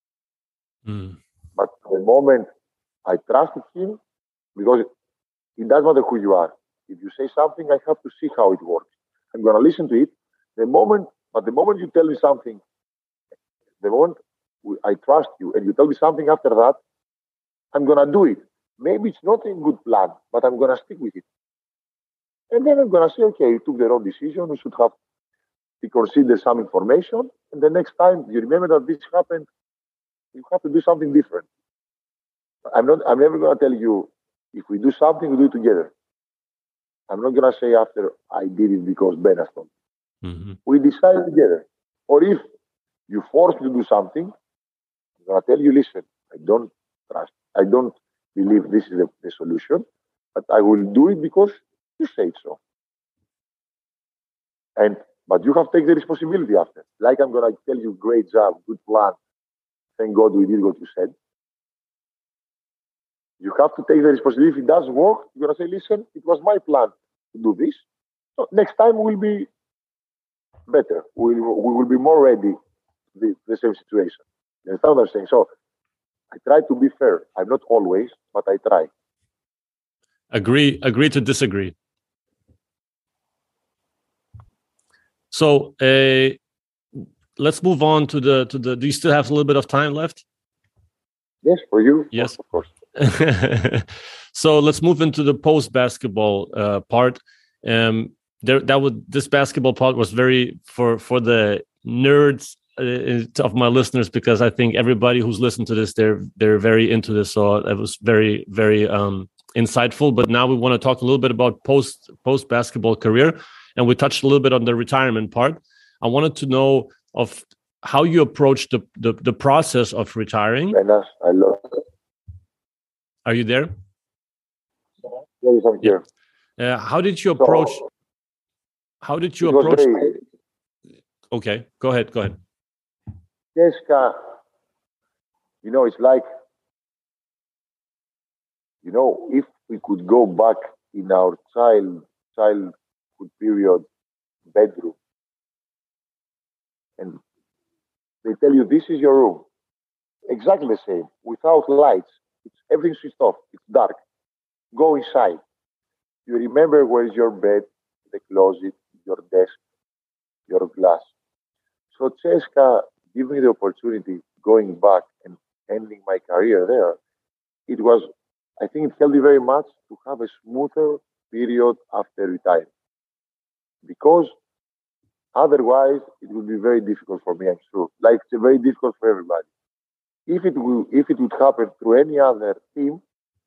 But the moment I trusted him, because it doesn't matter who you are. If you say something, I have to see how it works. I'm going to listen to it. The moment you tell me something, the moment I trust you and you tell me something after that, I'm going to do it. Maybe it's not a good plan, but I'm going to stick with it. And then I'm going to say, okay, you took the wrong decision. You should have to consider some information. And the next time you remember that this happened, you have to do something different. I'm never going to tell you if we do something, we do it together. I'm not going to say after I did it because Ben has told me. Mm-hmm. We decided together. Or if you force me to do something, I'm going to tell you, listen, I don't trust, I don't believe this is the solution, but I will do it because you say so. And but you have to take the responsibility after. Like I'm gonna tell you, great job, good plan. Thank God we did what you said. You have to take the responsibility. If it doesn't work, you're gonna say, listen, it was my plan to do this. So next time we'll be better. We will be more ready to the same situation. You understand what I'm saying? So I try to be fair. I'm not always, but I try. Agree to disagree. So let's move on to the. Do you still have a little bit of time left? Yes, for you. Yes, of course. So let's move into the post basketball part. This basketball part was very for the nerds of my listeners, because I think everybody who's listened to this, they're very into this. So it was very insightful. But now we want to talk a little bit about post basketball career, and we touched a little bit on the retirement part. I wanted to know of how you approach the process of retiring. I love it. Are you there? Yes, I'm here. How did you approach? How did you approach? Okay, go ahead. Jessica, it's like, if we could go back in our childhood period bedroom, and they tell you this is your room, exactly the same, without lights, everything switched off, it's dark. Go inside. You remember where is your bed, the closet, your desk, your glass. So Cesca gave me the opportunity going back and ending my career there. I think it helped me very much to have a smoother period after retiring. Because otherwise it would be very difficult for me, I'm sure. Like it's very difficult for everybody. If it would happen through any other team,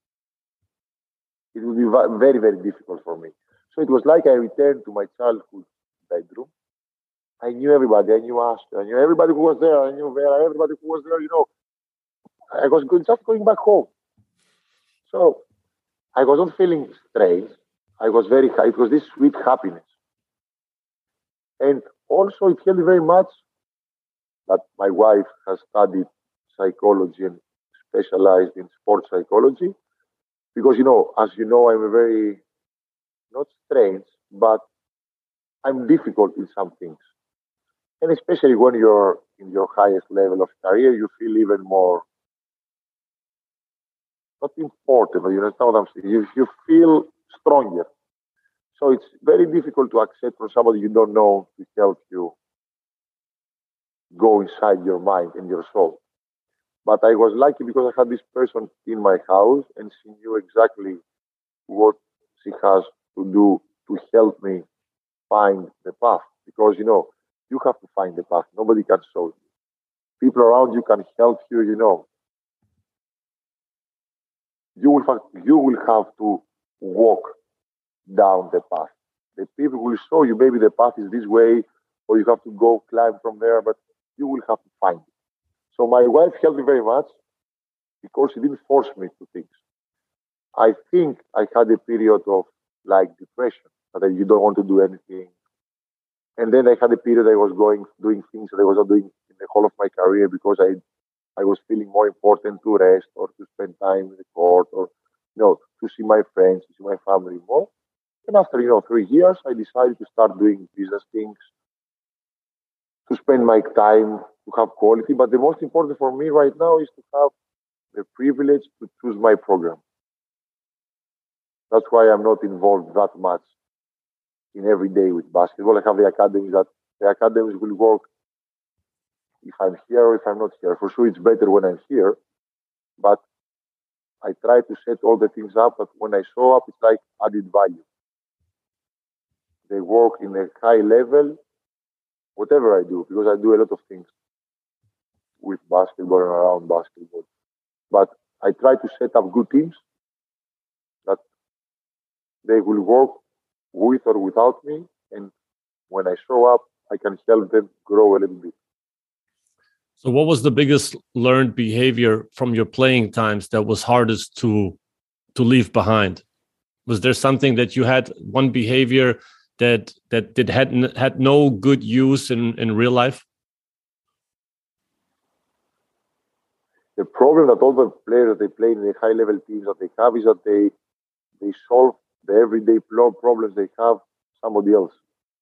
it would be very, very difficult for me. So it was like I returned to my childhood bedroom. I knew everybody. I knew Astor. I knew everybody who was there. I knew Vera. Everybody who was there. I was just going back home. So I wasn't feeling strange. I was very high. It was this sweet happiness. And also it helped me very much that my wife has studied psychology and specialized in sports psychology. Because, as you know, I'm a very, not strange, but I'm difficult in some things. And especially when you're in your highest level of career, you feel even more, not important, but you understand what I'm saying? You feel stronger. So it's very difficult to accept from somebody you don't know to help you go inside your mind and your soul. But I was lucky because I had this person in my house and she knew exactly what she has to do to help me find the path. Because, you have to find the path. Nobody can show you. People around you can help you, You will have to walk down the path. The people will show you maybe the path is this way, or you have to go climb from there, but you will have to find it. So my wife helped me very much because she didn't force me to things. I think I had a period of like depression, that you don't want to do anything. And then I had a period I was doing things that I was not doing in the whole of my career because I was feeling more important to rest or to spend time in the court or, to see my friends, to see my family more. And after, 3 years, I decided to start doing business things, to spend my time, to have quality. But the most important for me right now is to have the privilege to choose my program. That's why I'm not involved that much in every day with basketball. I have the academies will work if I'm here or if I'm not here. For sure, it's better when I'm here. But I try to set all the things up that when I show up, it's like added value. they work in a high level, whatever I do, because I do a lot of things with basketball and around basketball. But I try to set up good teams that they will work with or without me. And when I show up, I can help them grow a little bit. So what was the biggest learned behavior from your playing times that was hardest to leave behind? Was there something that you had, one behavior that had no good use in real life? The problem that all the players that they play in the high level teams that they have is that they solve the everyday problems they have somebody else.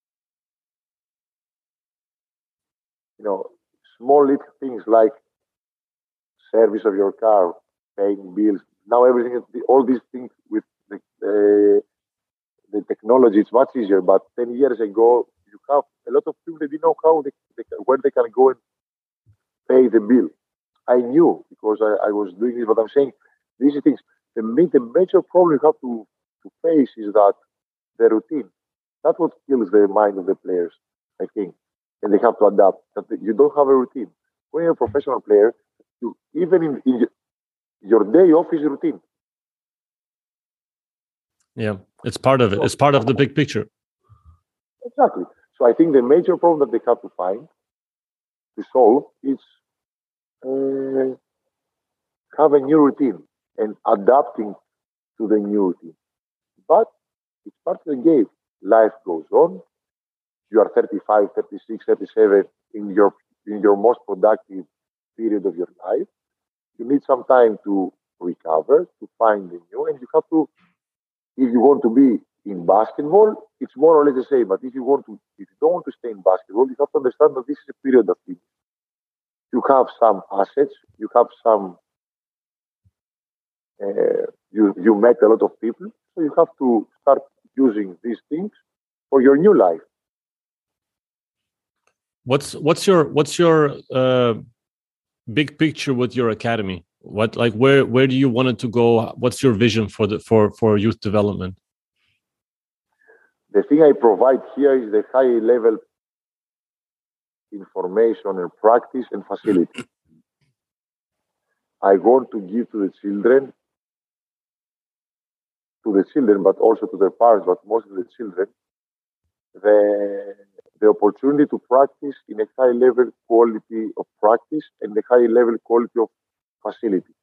You know, small little things like service of your car, paying bills. Now everything, all these things with the technology, it's much easier. But 10 years ago, you have a lot of people that didn't know where they can go and pay the bill. I knew because I was doing it, but I'm saying these things. The major problem you have to face is that the routine. That's what kills the mind of the players, I think. And they have to adapt. That you don't have a routine. When you're a professional player, even in your day off is routine. Yeah, it's part of it. It's part of the big picture. Exactly. So I think the major problem that they have to find to solve is have a new routine and adapting to the new routine. But it's part of the game. Life goes on. You are 35, 36, 37 in your most productive period of your life. You need some time to recover, to find the new, and you have to, if you want to be in basketball, it's more or less the same. But if you don't want to stay in basketball, you have to understand that this is a period of things. You have some assets, you have some, you met a lot of people, so you have to start using these things for your new life. What's your big picture with your academy? Where do you want it to go? What's your vision for youth development? The thing I provide here is the high level information and practice and facility. I want to give to the children, but also to their parents, but mostly the children, the opportunity to practice in a high level quality of practice and a high level quality of facility.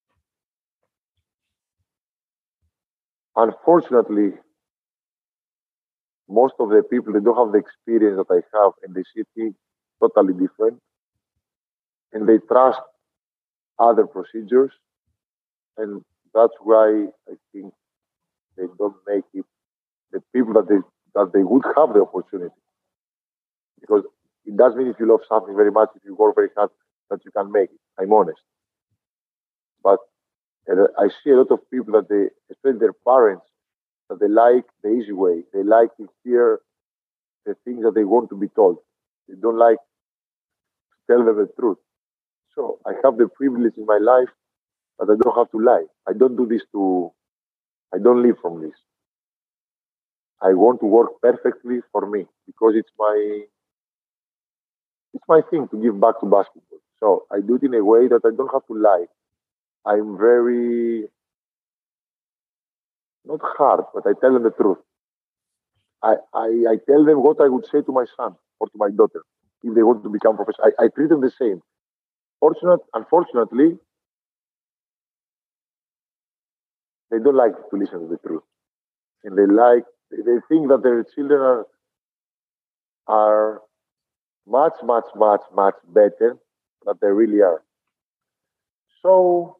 Unfortunately, most of the people, they don't have the experience that I have, and they see things totally different, and they trust other procedures, and that's why I think they don't make it. The people that they would have the opportunity, because it does mean if you love something very much, if you work very hard, that you can make it. I'm honest, but I see a lot of people that they, especially their parents, that they like the easy way. They like to hear the things that they want to be told. They don't like to tell them the truth. So I have the privilege in my life that I don't have to lie. I don't do this I don't live from this. I want to work perfectly for me because it's my thing to give back to basketball. So I do it in a way that I don't have to lie. I'm very, not hard, but I tell them the truth. I tell them what I would say to my son or to my daughter if they want to become professional. I treat them the same. Unfortunately, they don't like to listen to the truth. And they think that their children are much, much, much, much better than they really are. So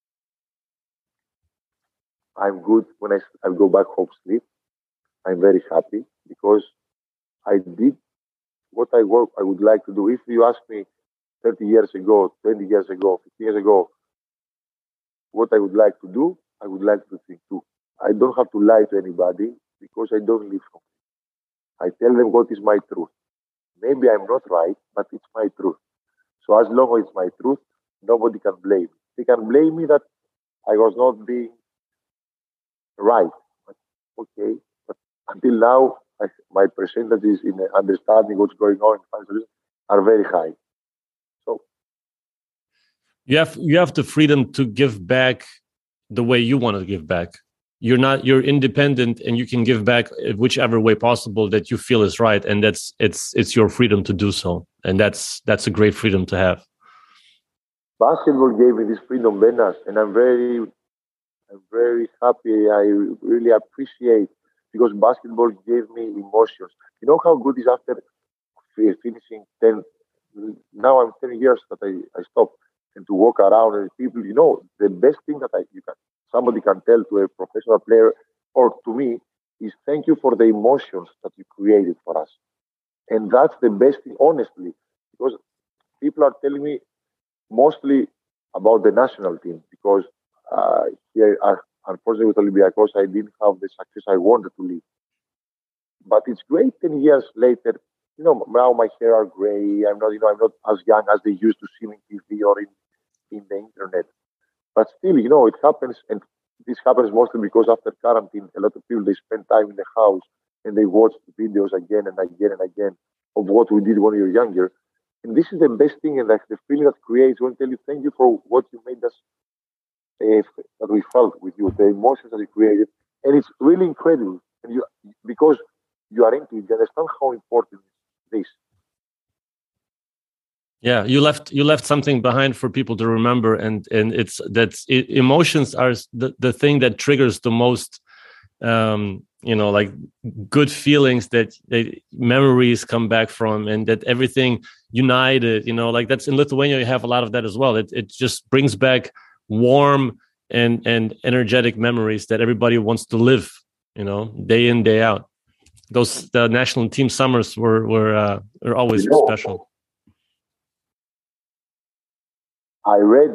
I'm good when I go back home sleep. I'm very happy because I did what I would like to do. If you ask me 30 years ago, 20 years ago, 15 years ago, what I would like to do, I would like to think too. I don't have to lie to anybody because I don't live from it. I tell them what is my truth. Maybe I'm not right, but it's my truth. So as long as it's my truth, nobody can blame me. They can blame me that I was not being right. But okay. But until now, my percentages in understanding what's going on in financial business are very high. So you have the freedom to give back the way you want to give back. You're independent, and you can give back whichever way possible that you feel is right, and it's your freedom to do so, and that's a great freedom to have. Basketball gave me this freedom, Benas, and I'm very happy. I really appreciate, because basketball gave me emotions. You know how good is after finishing 10. Now I'm 10 years that I stopped, and to walk around and people. The best thing that somebody can tell to a professional player or to me is thank you for the emotions that you created for us. And that's the best thing, honestly, because people are telling me mostly about the national team, because here, unfortunately, with Olympiacos, I didn't have the success I wanted to leave. But it's great 10 years later. Now my hair are gray. I'm not as young as they used to see me in TV or in the internet. But still, it happens, and this happens mostly because after quarantine, a lot of people, they spend time in the house and they watch videos again and again and again of what we did when we were younger. And this is the best thing, and like the feeling that creates when I tell you thank you for what you made us, that we felt with you, the emotions that you created, and it's really incredible. And because you are into it, you understand how important this. Yeah, you left something behind for people to remember, and emotions are the thing that triggers the most, like good feelings that memories come back from, and that everything united. Like that's in Lithuania, you have a lot of that as well. It just brings back warm and energetic memories that everybody wants to live, day in, day out. The national team summers were always special. I read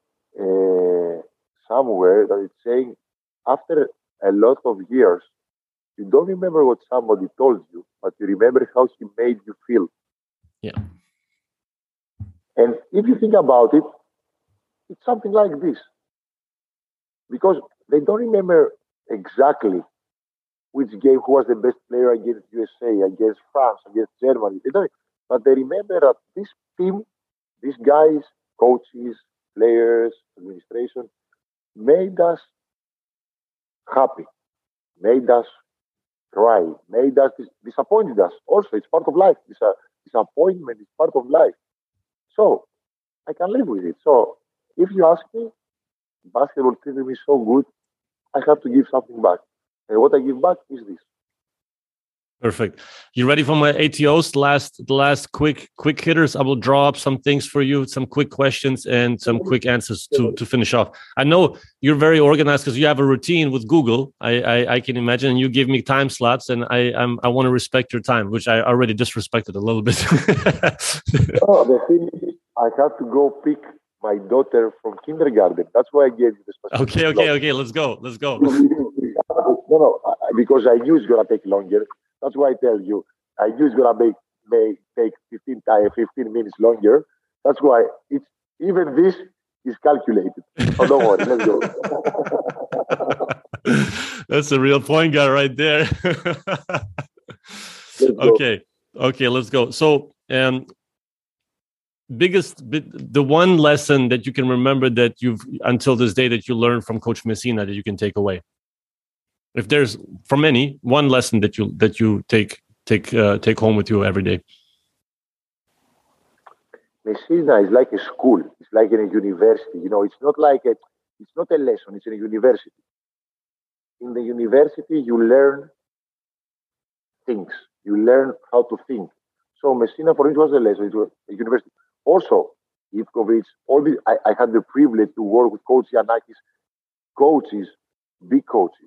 somewhere that it's saying after a lot of years, you don't remember what somebody told you, but you remember how he made you feel. Yeah. And if you think about it, it's something like this. Because they don't remember exactly which game, who was the best player against USA, against France, against Germany. But they remember that this team, these guys, coaches, players, administration, made us happy, made us cry, made us disappointed us. Also, it's part of life. Disappointment is part of life. So I can live with it. So if you ask me, basketball treated me so good, I have to give something back. And what I give back is this. Perfect. You ready for my ATOs? The last quick hitters. I will draw up some things for you, some quick questions and some quick answers to finish off. I know you're very organized because you have a routine with Google. I can imagine. You give me time slots, and I want to respect your time, which I already disrespected a little bit. The thing is, I have to go pick my daughter from kindergarten. That's why I gave you the specific. Okay. Let's go. No, because I knew it's gonna take longer. That's why I tell you, I knew it's gonna take 15 minutes longer. That's why even this is calculated. So don't worry, let's go. That's a real point guy right there. Okay, let's go. So, the one lesson that you can remember that you've until this day that you learned from Coach Messina that you can take away. If there's from any one lesson that you take home with you every day. Messina is like a school. It's like in a university. It's not a lesson. It's in a university. In the university, you learn things. You learn how to think. So Messina, for it was a lesson. It was a university. Also, Ivkovic, I had the privilege to work with Coach Giannakis, coaches, big coaches.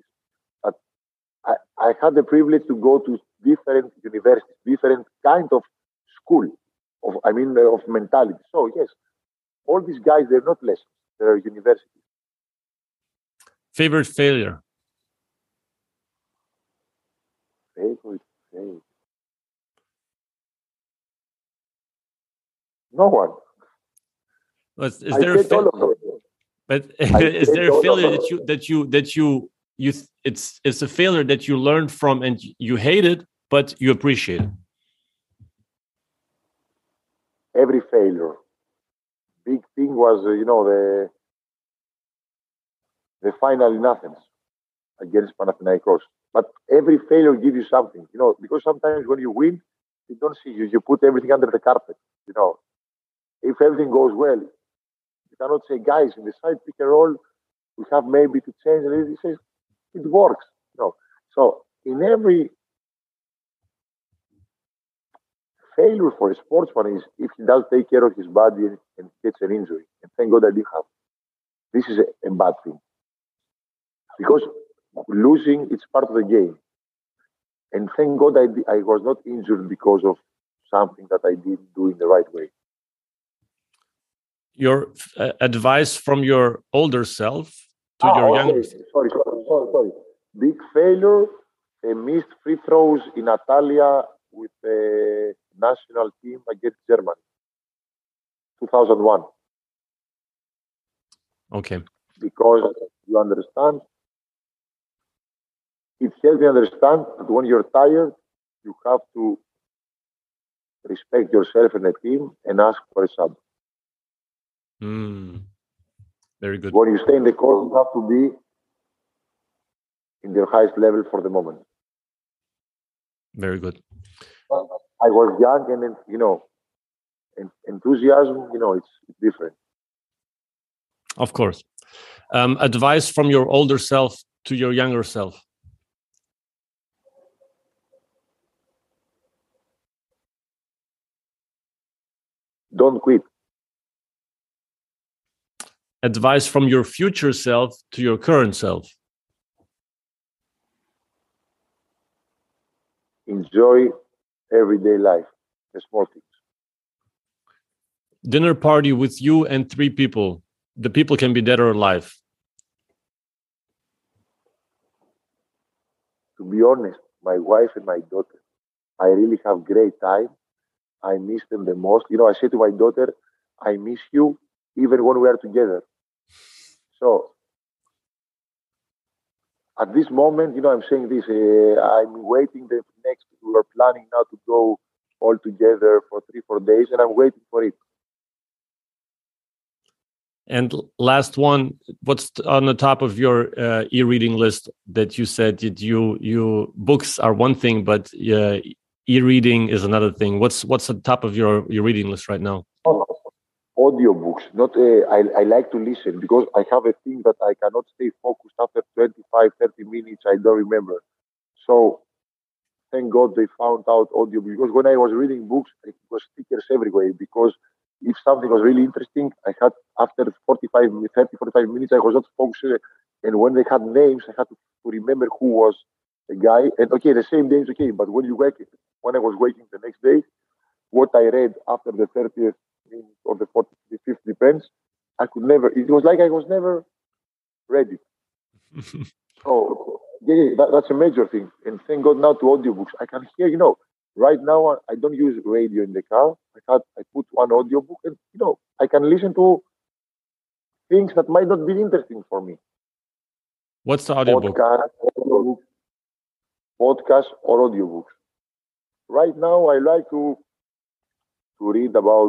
I had the privilege to go to different universities, different kind of school, of mentality. So yes, all these guys, they're not lessons, they're universities. Favorite failure? Favorite failure? No one. Is there a failure that you it's a failure that you learned from and you hated, but you appreciate it. Every failure. Big thing was, the final in Athens against Panathinaikos. But every failure gives you something, because sometimes when you win, you don't see you. You put everything under the carpet. If everything goes well, you cannot say, guys, in the side pick and roll, we have maybe to change. And he says, it works. So in every failure for a sportsman is if he does take care of his body and gets an injury. And thank God I did have. This is a bad thing. Because losing, it's part of the game. And thank God I was not injured because of something that I didn't do in the right way. Your advice from your older self to your younger self. Sorry. Big failure, missed free throws in Italia with the national team against Germany, 2001. Okay. Because you understand, it helps me understand that when you're tired, you have to respect yourself and the team and ask for a sub. Very good. When you stay in the court, you have to be in your highest level for the moment. Very good. I was young and enthusiasm, it's different. Of course. Advice from your older self to your younger self. Don't quit. Advice from your future self to your current self. Enjoy everyday life, the small things. Dinner party with you and 3 people. The people can be dead or alive. To be honest, my wife and my daughter, I really have great time. I miss them the most. I say to my daughter, I miss you even when we are together. So at this moment, I'm saying this, I'm waiting the next, we are planning now to go all together for 3-4 days, and I'm waiting for it. And last one, what's on the top of your e-reading list that you said that you books are one thing, but e-reading is another thing. What's on top of your reading list right now? Audiobooks. I like to listen because I have a thing that I cannot stay focused after 25, 30 minutes. I don't remember. So thank God they found out audio, because when I was reading books, it was stickers everywhere, because if something was really interesting, I had, after 45 minutes, I was not focused. And when they had names, I had to remember who was the guy. And okay, the same names, okay, but when I was waking the next day, what I read after the 30th minute or the 45th, depends, I could never, it was like I was never ready. So that's a major thing. And thank God now to audiobooks. I can hear, right now I don't use radio in the car. I put one audiobook and, I can listen to things that might not be interesting for me. What's the audiobook? Podcast or audiobooks. Right now I like to read about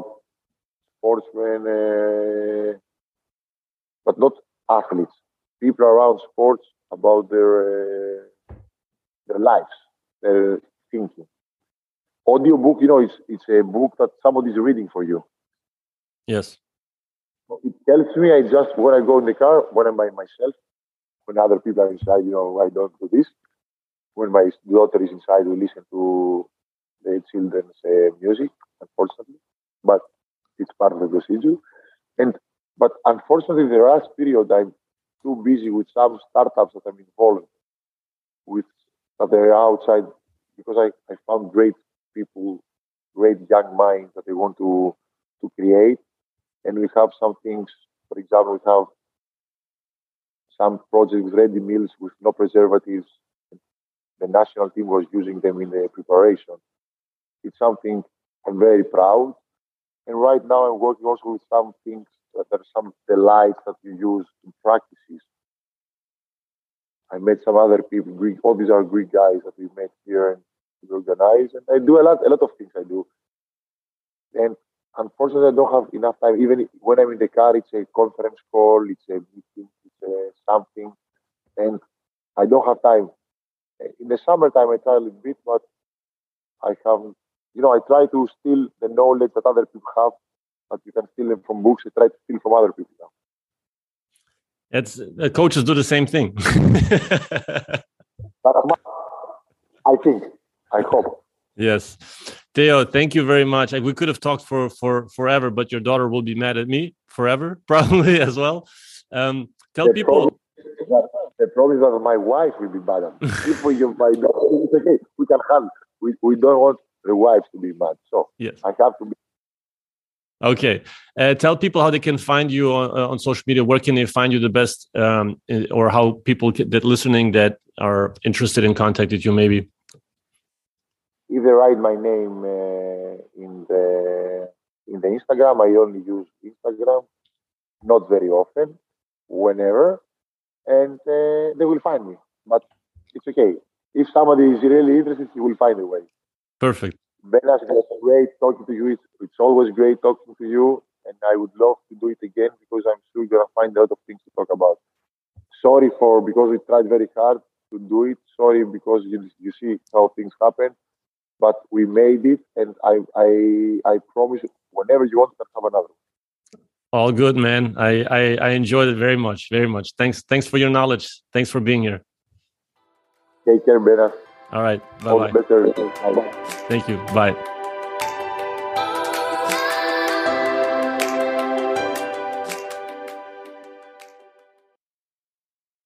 sportsmen, but not athletes. People around sports, about their lives, their thinking. Audiobook, it's a book that somebody is reading for you. Yes. It helps me. When I go in the car, when I'm by myself, when other people are inside, I don't do this. When my daughter is inside, we listen to the children's music, unfortunately. But it's part of the procedure. But unfortunately, the last period, I'm too busy with some startups that I'm involved with, that they're outside, because I found great people, great young minds that they want to create. And we have some things, for example, we have some projects with ready meals with no preservatives. The national team was using them in the preparation. It's something I'm very proud. And right now I'm working also with some things that are some delights that you use in practices. I met some other people, Greek, all these are Greek guys that we met here. And to be organized, and I do a lot of things I do. And unfortunately, I don't have enough time. Even when I'm in the car, it's a conference call, it's a meeting, it's something, and I don't have time. In the summertime, I try a little bit, but I have, I try to steal the knowledge that other people have, but you can steal them from books. I try to steal from other people now. It's coaches do the same thing. But I think, I hope. Yes. Theo, thank you very much. We could have talked for forever, but your daughter will be mad at me forever, probably as well. Tell people. The problem is that my wife will be mad at me. If my daughter, it's okay. We can handle. We don't want the wives to be mad. So yes. I have to be. Okay. Tell people how they can find you on social media. Where can they find you the best, or how people that listening that are interested in contacting you maybe? If they write my name in the Instagram, I only use Instagram, not very often, whenever, and they will find me. But it's okay. If somebody is really interested, he will find a way. Perfect. Benas, it was great talking to you. It's always great talking to you, and I would love to do it again because I'm sure you're gonna find a lot of things to talk about. Sorry because we tried very hard to do it. Sorry because you see how things happen. But we made it, and I promise you, whenever you want, you can have another. All good, man. I enjoyed it very much, very much. Thanks for your knowledge. Thanks for being here. Take care, Benas. All right. Bye-bye. All the better. Bye-bye. Thank you. Bye.